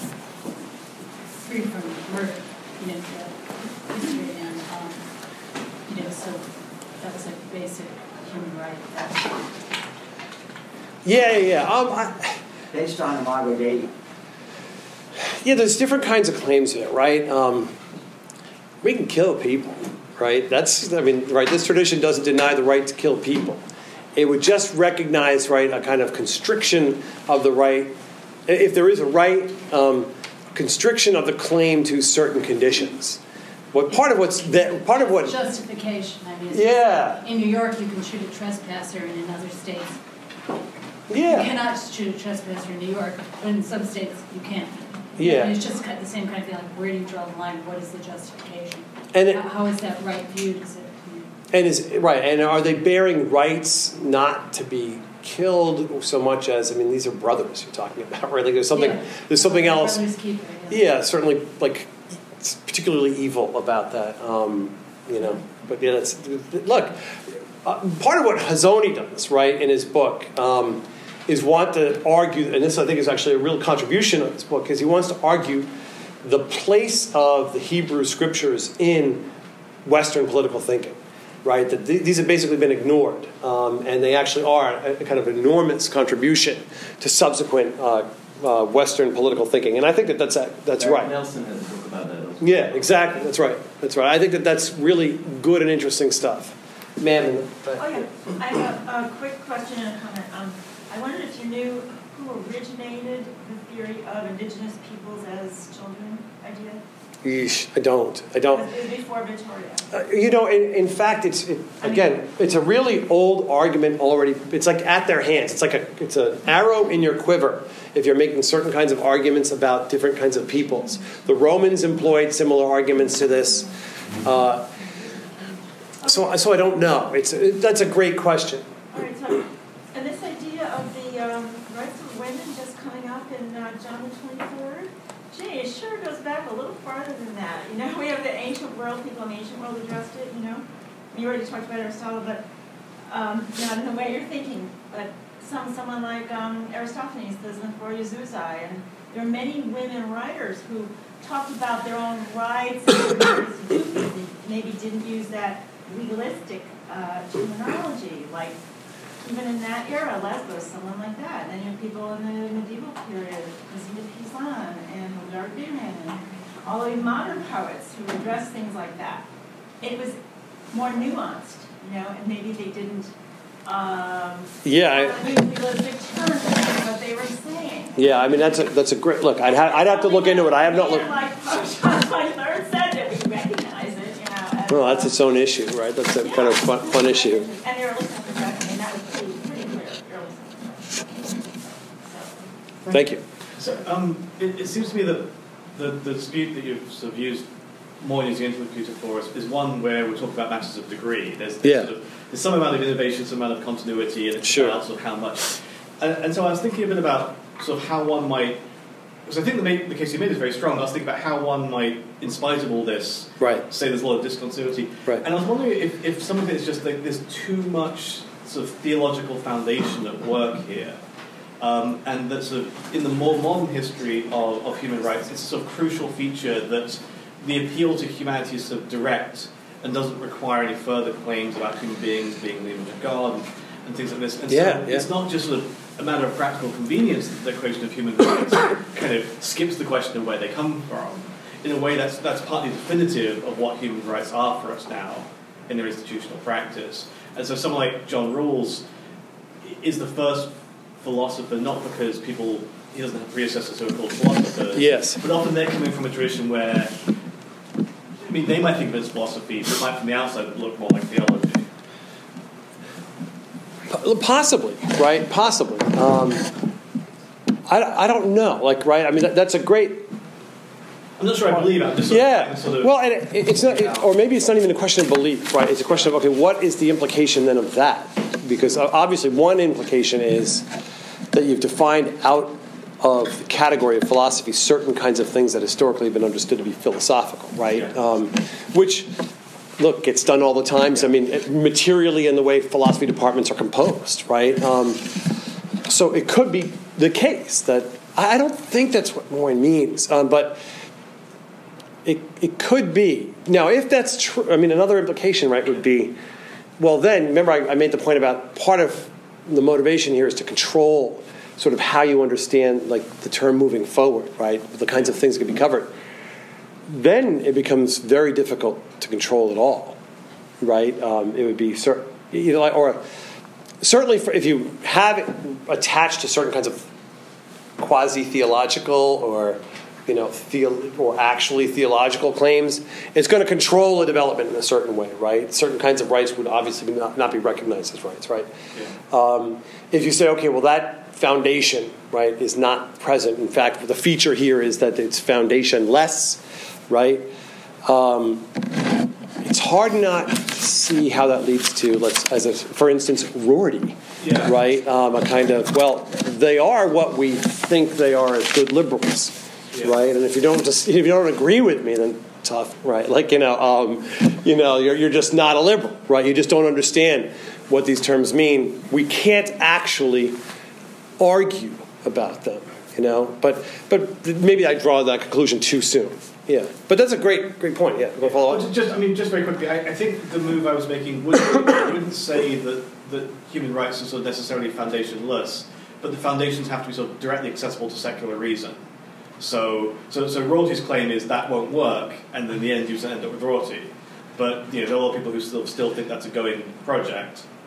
free from murder, to history and, so that was a basic human right.
Yeah.
Based on Imago Dei.
Yeah, there's different kinds of claims here, right? We can kill people, right? Right, this tradition doesn't deny the right to kill people. It would just recognize, right, a kind of constriction of the right. If there is a right, constriction of the claim to certain conditions. Part of what
justification.
Yeah.
In New York, you can shoot a trespasser, and in other states,
yeah,
you cannot shoot a trespasser in New York, but in some states you can.
Yeah.
And it's just the same kind of thing. Like, where do you draw the line? What is the justification?
And
how is that right viewed?
And are they bearing rights not to be killed so much as these are brothers you're talking about, right? Like there's something else.
Keeper,
yeah, certainly, like it's particularly evil about that. But yeah, look. Part of what Hazony does, right, in his book, is want to argue, and this I think is actually a real contribution of this book, is he wants to argue the place of the Hebrew scriptures in Western political thinking, right? That these have basically been ignored, and they actually are a kind of enormous contribution to subsequent Western political thinking. And I think that's right.
Nelson has a book about that also.
Yeah, exactly. That's right. I think that's really good and interesting stuff. Ma'am.
I have a quick question and a comment. I wondered if you knew who originated the theory of indigenous peoples as children idea?
Yeesh, I don't.
It was before Victoria.
In fact, it's a really old argument already. It's like at their hands. It's an arrow in your quiver if you're making certain kinds of arguments about different kinds of peoples. The Romans employed similar arguments to this. So I don't know. That's a great question.
All right. So, and this idea of the rights of women just coming up in John the 23rd. Gee, it sure goes back a little farther than that. We have the ancient world, people in the ancient world addressed it, You already talked about Aristotle, but, I don't know what you're thinking, but someone like Aristophanes, the Zenphoria Zuzai, and there are many women writers who talked about their own rights and maybe didn't use that legalistic terminology, like even in that era, Lesbos, someone like that. And then you have people in the medieval period, Cosima Pizan and Hildegard Bingen, and all the modern poets who address things like that. It was more nuanced, and maybe they didn't legalistic terms of what they were saying.
Yeah, I mean that's a great look. I'd have to look into it. I have not looked.
Like John 23rd said that we recognize it,
Well, that's its own issue, right? That's a kind of fun issue.
And they were listening to that. I mean, that was pretty clear.
Thank you.
So, it seems to me that the dispute that you've sort of used Moyne as the interlocutor for us is one where we're talking about matters of degree. There's some amount of innovation, some amount of continuity, and it's about sort of how much. And so I was thinking a bit about sort of how one might. Because I think the case you made is very strong. I was thinking about how one might, in spite of all this, say there's a lot of discontinuity. Right. And I was wondering if some of it is just like there's too much sort of theological foundation at work here. And that sort of in the more modern history of human rights, it's a sort of crucial feature that the appeal to humanity is sort of direct and doesn't require any further claims about human beings being the image of God and things like this. And so it's not just sort of a matter of practical convenience that the Declaration of Human Rights kind of skips the question of where they come from. In a way, that's partly definitive of what human rights are for us now in their institutional practice. And so someone like John Rawls is the first philosopher, not because he doesn't have predecessors who are called philosophers, but often they're coming from a tradition where, I mean, they might think of it as philosophy, but might from the outside look more like theology.
Possibly, right? Possibly. I don't know. Like, right? I mean, that's a great.
I'm not sure I believe it.
Well, and it's not, or maybe it's not even a question of belief, right? It's a question of what is the implication then of that? Because obviously, one implication is that you've defined out of the category of philosophy certain kinds of things that historically have been understood to be philosophical, right? Which, look, gets done all the time. So, I mean, materially in the way philosophy departments are composed, right? So it could be the case that I don't think that's what Moyne means, but it could be. Now, if that's true, I mean, another implication, right, would be, well, then remember I made the point about part of the motivation here is to control sort of how you understand like the term moving forward, right? The kinds of things that can be covered. Then it becomes very difficult to control it all, right? It would be or certainly if you have it attached to certain kinds of quasi-theological or or actually theological claims, it's going to control the development in a certain way, right? Certain kinds of rights would obviously not be recognized as rights, right? Yeah. If you say, okay, well, that foundation, right, is not present. In fact, the feature here is that it's foundation-less, right? It's hard not to see how that leads to, for instance, rority, right? A kind of, well, they are what we think they are as good liberals. Right, and if you don't agree with me, then tough, right? Like you're just not a liberal, right? You just don't understand what these terms mean. We can't actually argue about them, But maybe I draw that conclusion too soon. Yeah, but that's a great point. Yeah, go follow up.
Just very quickly, I think the move I was making wouldn't say that human rights are sort of necessarily foundationless, but the foundations have to be sort of directly accessible to secular reason. So Rorty's claim is that won't work, and in the end you end up with Rorty. But there are a lot of people who still think that's a going project.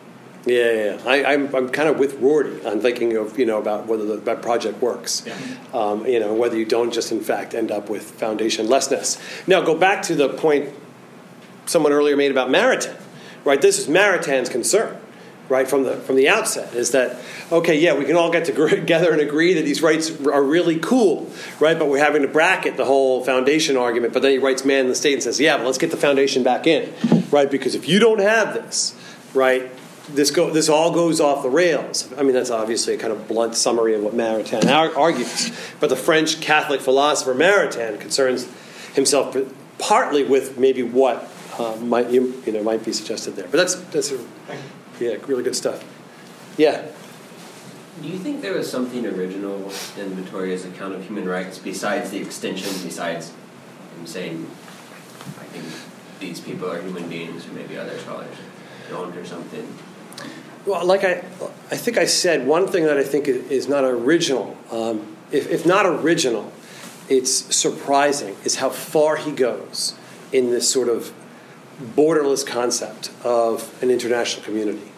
Yeah. I'm kind of with Rorty on thinking of, about whether that project works. Yeah. Whether you don't just, in fact, end up with foundationlessness. Now, go back to the point someone earlier made about Maritain, right? This is Maritain's concern, right, from the outset, is that, okay, yeah, we can all get together and agree that these rights are really cool, right, but we're having to bracket the whole foundation argument, but then he writes Man in the State and says, yeah, but let's get the foundation back in, right, because if you don't have this, right, this all goes off the rails. I mean, that's obviously a kind of blunt summary of what Maritain argues, but the French Catholic philosopher Maritain concerns himself partly with maybe what might be suggested there. But that's really good stuff. Yeah.
Do you think there was something original in Vittoria's account of human rights besides the extension, besides him saying, I think these people are human beings, or maybe other scholars don't, or something?
Well, like I think I said, one thing that I think is not original, if not original, it's surprising, is how far he goes in this sort of borderless concept of an international community.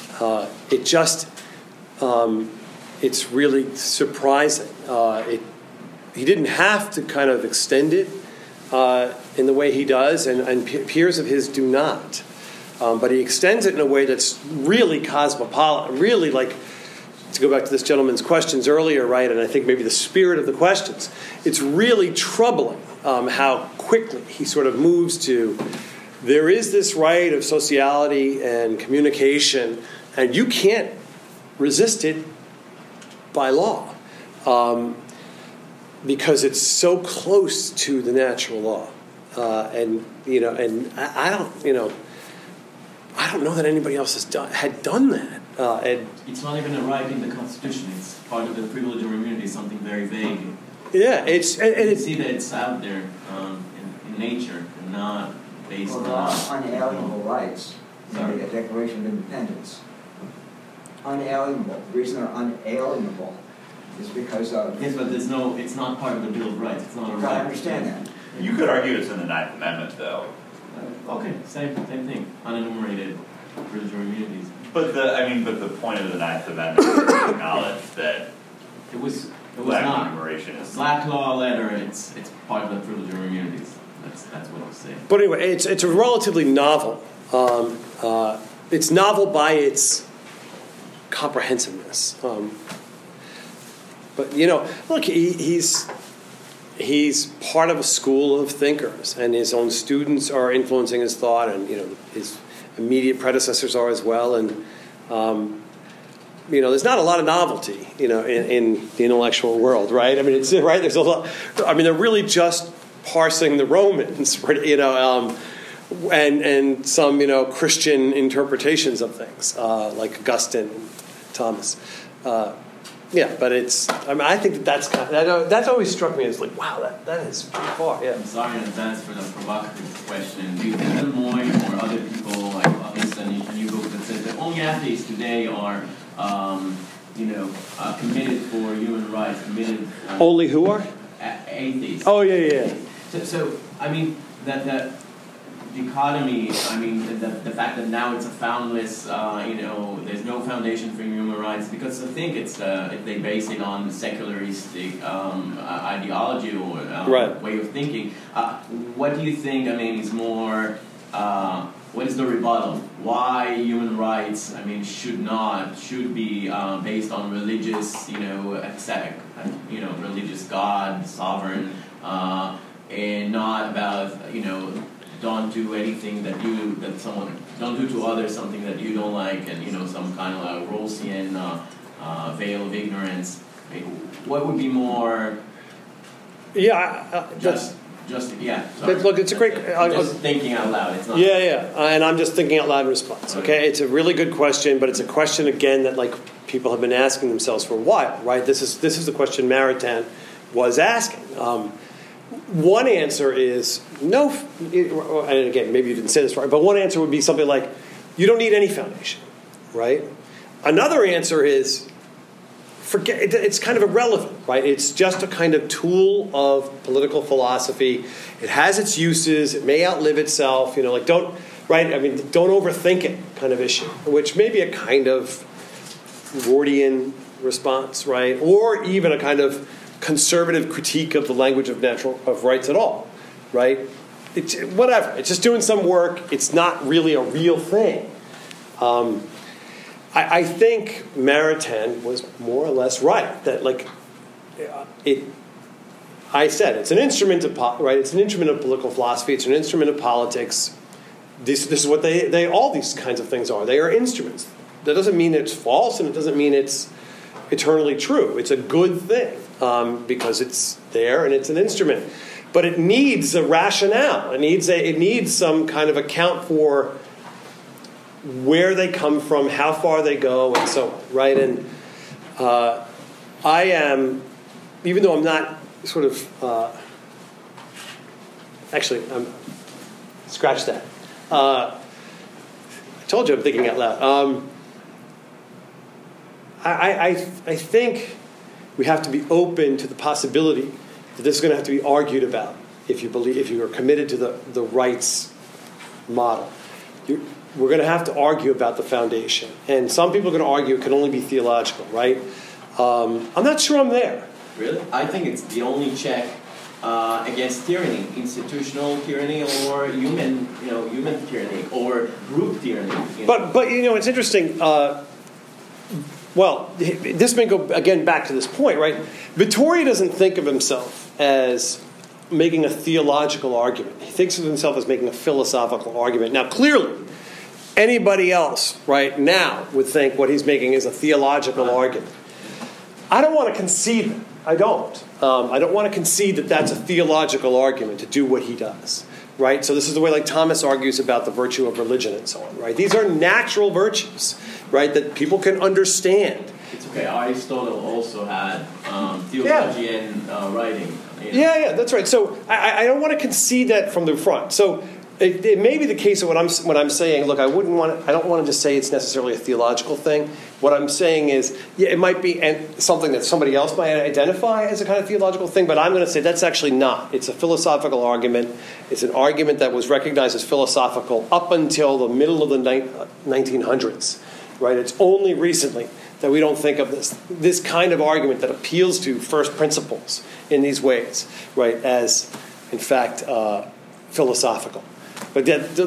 It's really surprising. He didn't have to kind of extend it in the way he does, and peers of his do not. But he extends it in a way that's really cosmopolitan, really like, to go back to this gentleman's questions earlier, right, and I think maybe the spirit of the questions, it's really troubling how quickly he sort of moves to, there is this right of sociality and communication, and you can't resist it by law because it's so close to the natural law. And I don't know that anybody else had done that. And
it's not even a right in the Constitution. It's part of the privilege or immunity, something very vague.
Yeah, you
see that it's out there in nature, and not based on
unalienable rights in the Declaration of Independence. Unalienable. The reason they're unalienable is because of...
Yes, but it's not part of the Bill of Rights. It's not a right.
I understand that.
You could argue it's in the Ninth Amendment, though.
Okay, same thing. Unenumerated privilege or immunities.
But the point of the Ninth Amendment is to acknowledge that
it was
black
not
enumeration is
black law letter. It's part of the privilege or immunities. That's what I was saying.
But anyway, it's a relatively novel. It's novel by its comprehensiveness. But look, he's part of a school of thinkers, and his own students are influencing his thought, and his immediate predecessors are as well. And there's not a lot of novelty, in the intellectual world, right? I mean, it's right. There's a lot. I mean, they're really just parsing the Romans, and some Christian interpretations of things like Augustine and Thomas. But it's. I mean, I think that's that's always struck me as like, wow, that is pretty far. Yeah.
I'm sorry in advance for the provocative question. Do you think Del Moine or other people like others in a new book that says that only atheists today are, committed for human rights, committed?
Only who are?
Atheists.
Oh yeah.
So I mean that dichotomy. I mean the fact that now it's a foundless. There's no foundation for human rights because I think it's they base it on secularistic ideology or way of thinking. What do you think? I mean, is more. What is the rebuttal? Why human rights? I mean, should be based on religious, religious God, sovereign, and not about don't do anything don't do to others something that you don't like, and some kind of Rawlsian veil of ignorance. I mean, what would be more?
Yeah, look, it's a great.
Just thinking out loud. It's not.
And I'm just thinking out loud in response. Okay, it's a really good question, but it's a question again that people have been asking themselves for a while, right? This is the question Maritain was asking. One answer is no, and again, maybe you didn't say this right, but one answer would be something like, you don't need any foundation, right? Another answer is, forget it, it's kind of irrelevant, right? It's just a kind of tool of political philosophy. It has its uses. It may outlive itself. right? I mean, don't overthink it kind of issue, which may be a kind of Roardian response, right? Or even a kind of conservative critique of the language of rights at all, right? It's whatever. It's just doing some work. It's not really a real thing. I think Maritain was more or less right that, like, I said it's an instrument of right. It's an instrument of political philosophy. It's an instrument of politics. This is what they all these kinds of things are. They are instruments. That doesn't mean it's false, and it doesn't mean it's eternally true. It's a good thing because it's there and it's an instrument. But it needs a rationale. It needs some kind of account for where they come from, how far they go, and so on, right? And I am, even though I'm not sort of, actually, scratch that. I told you I'm thinking out loud. I think we have to be open to the possibility that this is going to have to be argued about if you are committed to the rights model. We're going to have to argue about the foundation. And some people are going to argue it can only be theological, right? I'm not sure I'm there.
Really? I think it's the only check against tyranny, institutional tyranny or human tyranny or group tyranny.
But it's interesting. Well, this may go again back to this point, right? Vittori doesn't think of himself as making a theological argument. He thinks of himself as making a philosophical argument. Now, clearly, anybody else right now would think what he's making is a theological argument. I don't want to concede that. I don't. I don't want to concede that that's a theological argument to do what he does, right? So this is the way, like, Thomas argues about the virtue of religion and so on, right? These are natural virtues, right, that people can understand.
It's okay. Aristotle also had theology and writing.
Yeah, that's right. So I don't want to concede that from the front. So it may be the case of what I'm saying. Look, I don't want to just say it's necessarily a theological thing. What I'm saying is, yeah, it might be something that somebody else might identify as a kind of theological thing, but I'm going to say that's actually not. It's a philosophical argument. It's an argument that was recognized as philosophical up until the middle of the 1900s, right? It's only recently that we don't think of this kind of argument that appeals to first principles in these ways, right, as, in fact, philosophical. But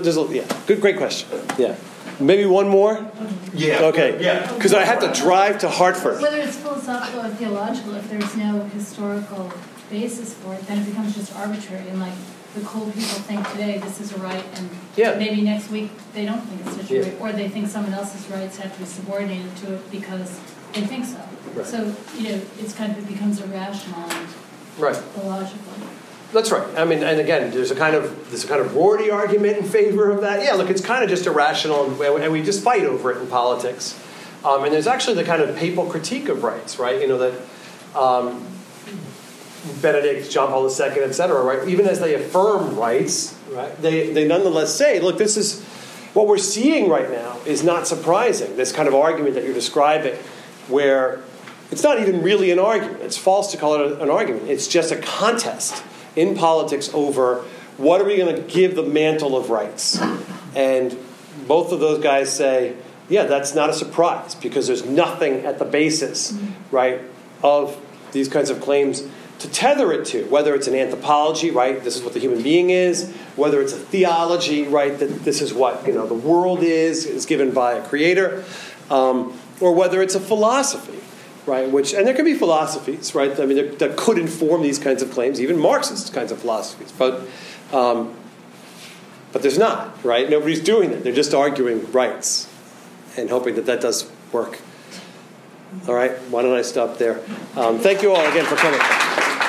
great question. Yeah. Maybe one more?
Yeah.
Okay.
Yeah.
Because I have to drive to Hartford.
Whether it's philosophical or theological, if there's no historical basis for it, then it becomes just arbitrary. And like the cool people think today this is a right, and maybe next week they don't think it's such a right, or they think someone else's rights have to be subordinated to it because they think so. Right. So it becomes irrational and illogical.
That's right. I mean, and again, there's a kind of Rorty argument in favor of that. Yeah, look, it's kind of just irrational, and we just fight over it in politics. And there's actually the kind of papal critique of rights, right? That Benedict, John Paul II, etc., right? Even as they affirm rights, right? They nonetheless say, look, this is what we're seeing right now is not surprising. This kind of argument that you're describing, where it's not even really an argument. It's false to call it an argument. It's just a contest in politics over what are we going to give the mantle of rights. And both of those guys say, yeah, that's not a surprise because there's nothing at the basis, right, of these kinds of claims to tether it to, whether it's an anthropology, right, this is what the human being is, whether it's a theology, right, that this is what the world is given by a creator, or whether it's a philosophy. Right, and there can be philosophies, right? I mean, that could inform these kinds of claims, even Marxist kinds of philosophies. But there's not, right? Nobody's doing that. They're just arguing rights and hoping that does work. All right, why don't I stop there? Thank you all again for coming.